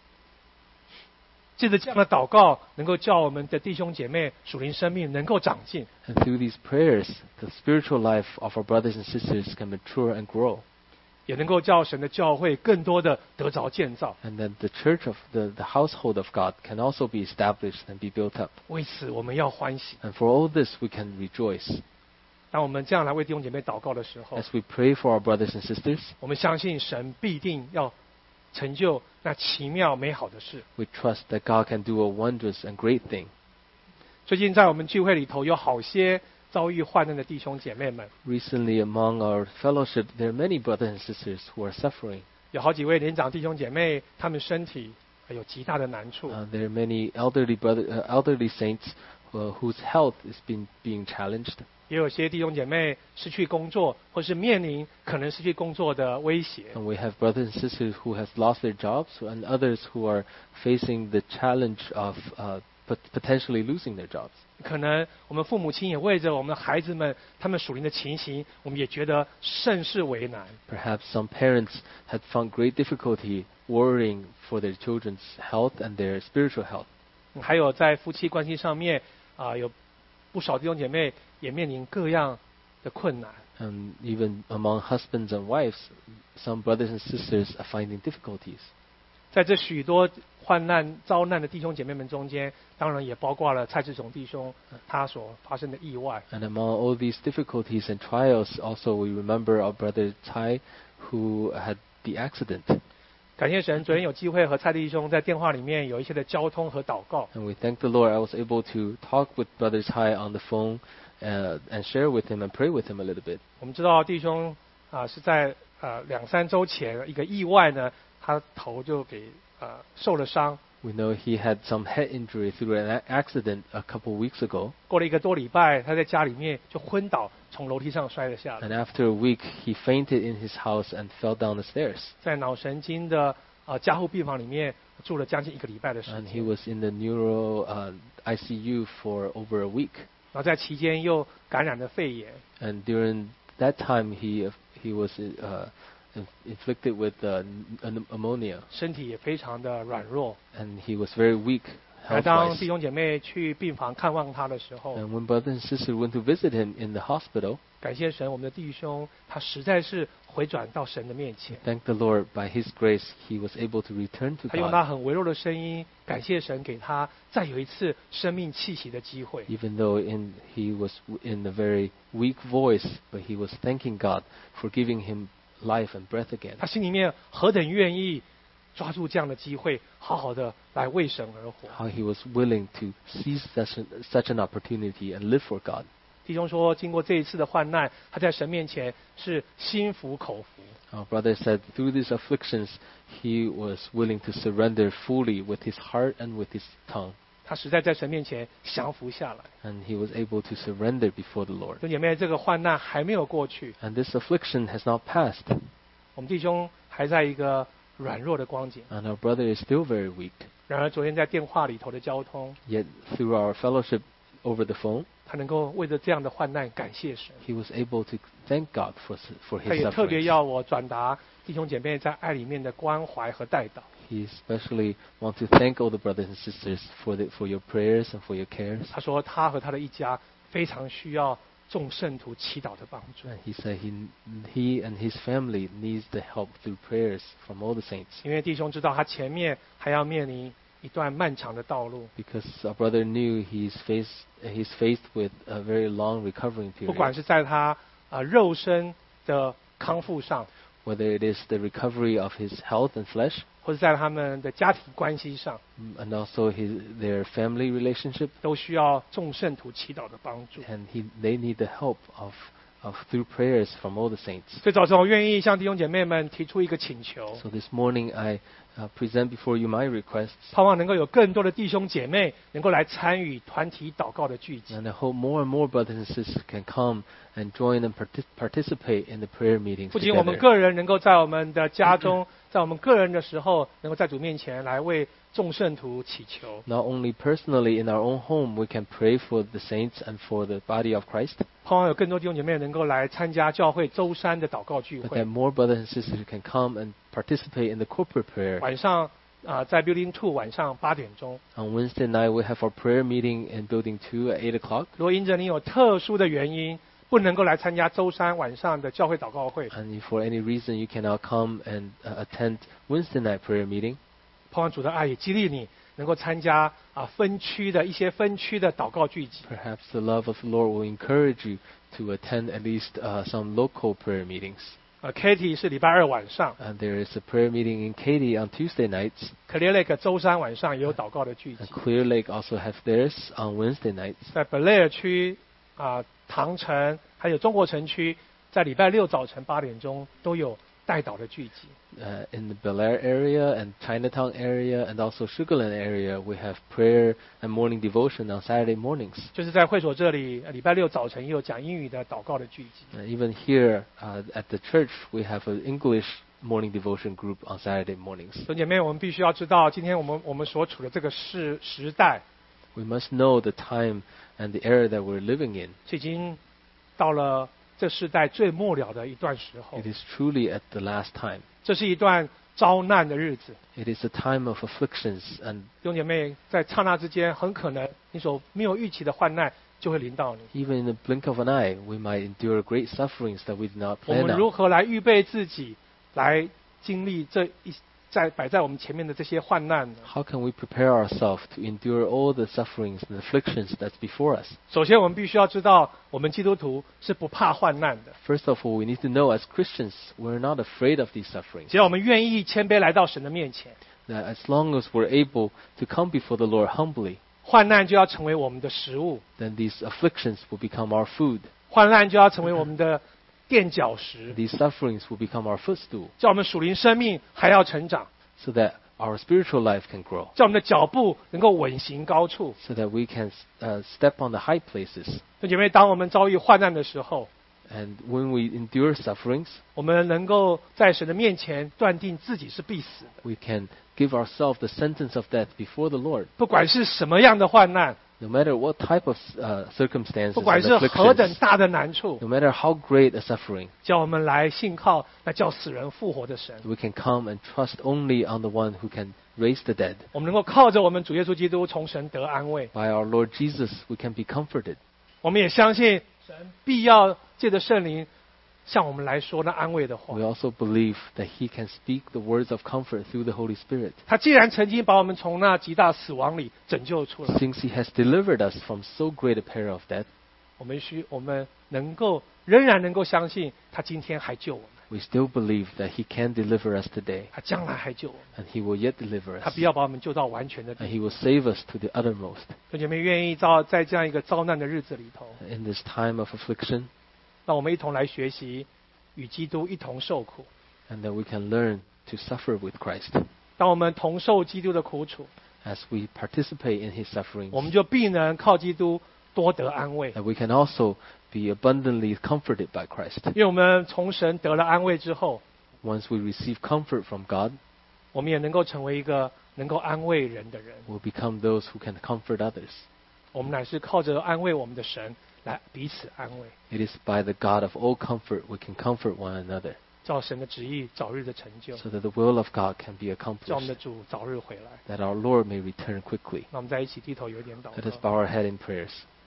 S1: 借着这样的祷告，能够叫我们的弟兄姐妹属灵生命能够长进，
S2: And through these prayers, the spiritual life of our brothers and sisters can mature and grow.
S1: 也能够叫神的教会更多的得着建造。
S2: And then the church of the, the household of God can also be established and be built up.
S1: 为此，我们要欢喜。
S2: And for all this, we can rejoice.
S1: 当我们这样来为弟兄姐妹祷告的时候，
S2: As we pray for our brothers and sisters,
S1: 我们相信神必定要成就那奇妙美好的事。
S2: we trust that God can do a wondrous and great thing.
S1: 最近在我们聚会里头，有好些遭遇患难的弟兄姐妹们，
S2: Recently, among our fellowship, there are many brothers and sisters who are suffering.
S1: 有好几位年长弟兄姐妹，他们身体有极大的难处。
S2: Uh, there are many elderly brother, uh, elderly saints uh, whose health is being being challenged.
S1: 也有些弟兄姐妹失去工作，或是面临可能失去工作的威胁。
S2: And we have brothers and sisters who have lost their jobs, and others who are facing the challenge of uh, pot- potentially losing their jobs.
S1: 可能我们父母亲也为着我们的孩子们他们属灵的情形，我们也觉得甚是为难。
S2: Perhaps some parents had found great difficulty worrying for their children's health and their spiritual health.
S1: 还有在夫妻关系上面啊、有不少弟兄姐妹也面临各样的困难。
S2: And even among husbands and wives, some brothers and sisters are finding difficulties.
S1: 在这许多患难遭难的弟兄姐妹们中间，当然也包括了蔡志总弟兄他所发生的意外。
S2: And among all these difficulties and trials, also we remember our brother Tai, who had the accident.
S1: 感谢神，昨天有机会和蔡弟兄在电话里面有一些的交通和祷告。
S2: And we thank the Lord I was able to talk with brother Tai on the phone uh, and share with him and pray with him a little bit.
S1: 我们知道弟兄啊、是在呃两三周前一个意外呢，他头就给呃受了伤。
S2: We know he had some head injury through an a- accident a couple weeks ago.
S1: 过了一个多礼拜，他在家里面就昏倒，从楼梯上摔了下来。
S2: And after a week, he fainted in his house and fell down the stairs.
S1: 在脑神经的呃加护病房里面住了将近一个礼拜的时
S2: And he
S1: 间。
S2: was in the neuro uh, I C U for over a week.
S1: 然后在期间又感染了肺炎。
S2: And during that time, he he was uh, inf- inflicted with uh, n- pneumonia,
S1: 身体也非常的软弱。
S2: and he was very weak
S1: 而当
S2: health-wise.
S1: 弟兄姐妹去病房看望他的时候，
S2: And when brothers and sisters went to visit him in the hospital,
S1: 感谢神，我们的弟兄他实在是回转到神的面前，
S2: thank the Lord, by His grace, he was able to return to
S1: 他用他
S2: God,
S1: 很微弱的声音感谢神给他再有一次生命气息的机会。
S2: even though in he was w- in a very weak voice, but he was thanking God for giving him life and breath again.
S1: 他心里面何等愿意抓住这样的机会，好好的来为神而活。
S2: How he was willing to seize such an, such an opportunity and live for God.
S1: 弟兄说，经过这一次的患难，他在神面前是心服口服。
S2: Our brother said through these afflictions, he was willing to surrender fully with his heart and with his tongue.
S1: 他实在在神面前降服下来。
S2: And he was able to surrender before the Lord.
S1: 弟兄姐妹，这个患难还没有过去，
S2: And this affliction has not passed.
S1: 我们弟兄还在一个软弱的光景。
S2: And our brother is still very weak.
S1: 然而昨天在电话里头的交通，
S2: Yet through our fellowship over the phone,
S1: 他能够为着这样的患难感谢神。
S2: he was able to thank God for, s- for
S1: 他
S2: his
S1: 也特别
S2: sufferings.
S1: 要我转达弟兄姐妹在爱里面的关怀和带导。
S2: He especially wants to thank all the brothers and sisters for, the, for your prayers and for your cares.
S1: 他说他和他的一家非常需要众圣徒祈祷的帮助，
S2: And he said he, he and his family needs the help through prayers from all the saints.
S1: 因为弟兄知道他前面还要面临一段漫长的道路，
S2: Because our brother knew he's faced, he's faced with a very long recovering
S1: 不管
S2: period.
S1: 是在他啊、肉身的康复上，
S2: Whether it is the recovery of his health and flesh,
S1: 或者在他们的家庭关系上，
S2: mm, and also his, their family relationship,
S1: 都需要众圣徒祈祷的帮助。
S2: and he, they need the help of, of through prayers from all the saints.
S1: 所以早晨我愿意向弟兄姐妹们提出一个请求，
S2: So this morning I uh, present before you my requests,
S1: 盼望能够有更多的弟兄姐妹能够来参与团体祷告的聚集。
S2: and I hope more and more brothers and sisters can come and join and partic- participate in the prayer meetings
S1: 不仅我们
S2: together.
S1: 个人能够在我们的家中，在我们个人的时候，能够在主面前来为众圣徒祈求，
S2: Not only personally in our own home, we can pray for the saints and for the body of Christ,
S1: 盼望有更多弟兄姐妹能够来参加教会周三的祷告聚
S2: but
S1: 会
S2: that。more brothers and sisters can come and participate in the corporate prayer.
S1: 晚上啊、在 Building Two 晚上八点钟。
S2: On Wednesday night, we have our prayer meeting in Building two at eight o'clock.
S1: 如果因着你有特殊的原因，不能够来参加周三晚上的教会祷告会，
S2: And if for any reason you cannot come and uh, attend Wednesday night prayer meeting,
S1: 盼望主的爱也激励你，能够参加啊、分区的一些分区的祷告聚集。
S2: perhaps the love of the Lord will encourage you to attend at least uh, some local prayer meetings.
S1: 呃 Katie 是礼拜二晚上
S2: And there is a prayer meeting in Katy on Tuesday nights,
S1: ，Clear Lake 周三晚上也有祷告的聚集
S2: and。Clear Lake also have theirs on Wednesday nights.
S1: 在本雷尔区啊、唐城还有中国城区，在礼拜六早晨八点钟都有代祷的聚集。
S2: Uh, in the Bel Air area and Chinatown area and also Sugarland area, we have prayer and morning devotion on Saturday mornings.
S1: 就是在会所这里，呃礼拜六早晨也有讲英语的祷告的聚集。
S2: And even here uh, at the church, we have an English morning devotion group on Saturday mornings.
S1: 兄姐妹，我们必须要知道，今天我们我们所处的这个时时代，
S2: We must know the time and the era that we're living in.
S1: 已经到了这世代最末了的一段时候
S2: It，is truly at the last time.
S1: 这是一段遭难的日子。
S2: It is a time of afflictions, and
S1: 弟兄姐妹，在刹那之间，很可能你所没有预期的患难就会临到你。
S2: even in the blink of an eye, we might endure great sufferings that we did not
S1: 我
S2: plan
S1: 们如
S2: on.
S1: 何来预备自己，来经历这一在摆在我们前面的这些患难呢？
S2: How can we prepare ourselves to endure all the sufferings and afflictions that's before us?
S1: 首先，我们必须要知道，我们基督徒是不怕患难的。
S2: First of all, we need to know as Christians, we're not afraid of these sufferings.
S1: 只要我们愿意谦卑来到神的面前，
S2: That as long as we're able to come before the Lord humbly,
S1: 患难就要成为我们的食物，
S2: then these afflictions will become our food.
S1: 患难就要成为我们的垫脚石，
S2: These sufferings will become our footstool,
S1: 叫我们属灵生命还要成长，
S2: so that our spiritual life can grow,
S1: 叫我们的脚步能够稳行高处。
S2: so that we can uh, step on the high places.
S1: 弟兄姐妹，当我们遭遇患难的时候，
S2: And when we endure sufferings,
S1: 我们能够在神的面前断定自己是必死的。
S2: we can give ourselves the sentence of death before the Lord.
S1: 不管是什么样的患难，
S2: No matter what type of uh, circumstances
S1: 不管
S2: and
S1: 是何等
S2: afflictions,
S1: 大的难处，
S2: no matter how great a suffering,
S1: 叫我们来信靠那叫死人复活的神。
S2: we can come and trust only on the one who can raise the dead.
S1: 我们能够靠着我们主耶稣基督从神得安慰。
S2: By our Lord Jesus, we can be comforted.
S1: 我们也相信神必要借着圣灵向我们来说那安慰的话
S2: We。also believe that He can speak the words of comfort through the Holy Spirit.
S1: 他既然曾经把我们从那极大死亡里拯救出来，
S2: Since He has delivered us from so great a peril of death,
S1: 我们需我们能够仍然能够相信他今天还救我们，
S2: we still believe that He can deliver us today,
S1: 他将来还救我们，
S2: and He will yet deliver
S1: 他
S2: us,
S1: 不要把我们救到完全的地
S2: and
S1: 步。
S2: He will save us to the uttermost.
S1: 弟兄姐妹愿意在在这样一个遭难的日子里头，
S2: In this time of affliction,
S1: 让我们一同来学习与基督一同受苦。
S2: and that we can learn to suffer with Christ.
S1: 当我们同受基督的苦楚，
S2: As we participate in His
S1: 我
S2: sufferings,
S1: 们就必能靠基督多得安慰。
S2: that we can also be abundantly comforted by Christ.
S1: 因为我们从神得了安慰之后，
S2: Once we receive comfort from God,
S1: 我们也能够成为一个能够安慰人的人。
S2: we'll become those who can comfort others.
S1: 我们乃是靠着安慰我们的神来彼此安慰，
S2: It is by the God of all comfort we can comfort one another,
S1: 照神的旨意早日的成就，
S2: so that the will of God can be
S1: 叫我们的
S2: accomplished,
S1: 主早日回来。
S2: that our Lord may return quickly.
S1: 那我们在一起低头有一点祷
S2: Let us
S1: 告。
S2: bow our head in prayers.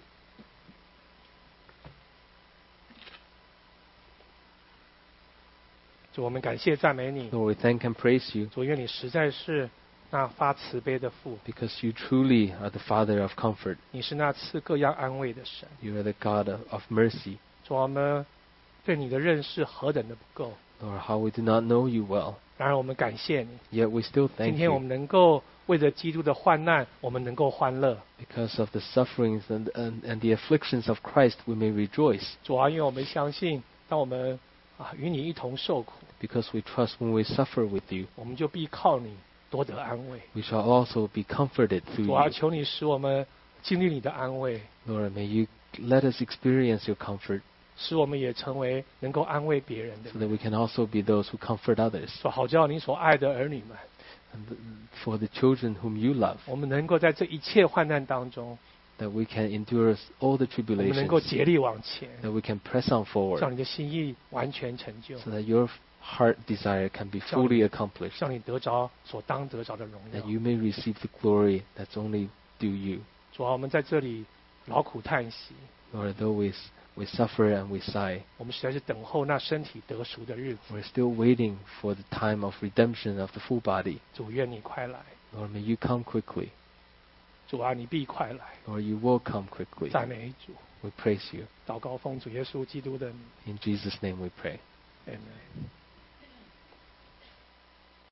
S1: 主，我们感谢赞美你，
S2: Lord, we thank and praise you
S1: 主，因为你实在是那发慈悲的父，
S2: because you truly are the Father of comfort.
S1: 你是那赐各样安慰的神。
S2: You are the God of, of mercy.
S1: 主，我们对你的认识何等的不够，
S2: Lord, how we do not know you well,
S1: 然而我们感谢你，
S2: yet we still
S1: 今
S2: thank
S1: 天我
S2: you
S1: 们能够为着基督的患难，我们能够欢乐。
S2: because of the sufferings and, and, and the afflictions of Christ we may rejoice,
S1: 主啊，因为我们相信，当我们啊与你一同受苦，
S2: because we trust when we suffer with you,
S1: 我们就必靠你多得安慰。
S2: we shall also be comforted through
S1: 主啊，
S2: you.
S1: 求你使我们经历你的安慰，
S2: Lord, may you let us experience your comfort
S1: 使我们也成为能够安慰别人的
S2: so
S1: 人。
S2: that we can also be those who comfort others.
S1: 说好叫你所爱的儿女们，
S2: And for the children whom you love,
S1: 我们能够在这一切患难当中，
S2: that we can endure all the
S1: 我们能够
S2: tribulations,
S1: 竭力往前，
S2: that we can press on
S1: 叫
S2: forward,
S1: 你的心意完全成就，
S2: so that your heart desire can be fully accomplished,
S1: 叫你得着所当得着的荣耀
S2: that。you may receive the glory that's only due you.
S1: 主啊，我们在这里劳苦叹息，
S2: Lord, though we, we suffer and we sigh,
S1: 我们实在是等候那身体得赎的日子。
S2: we're still waiting for the time of redemption of the full body.
S1: 主，愿你快来。
S2: Lord, may you come quickly.
S1: 主啊，你必快来。
S2: Lord, you will come quickly.
S1: 赞美主，
S2: We praise you.
S1: 祷告奉主耶稣基督的名
S2: In Jesus' name we pray.
S1: ，Amen。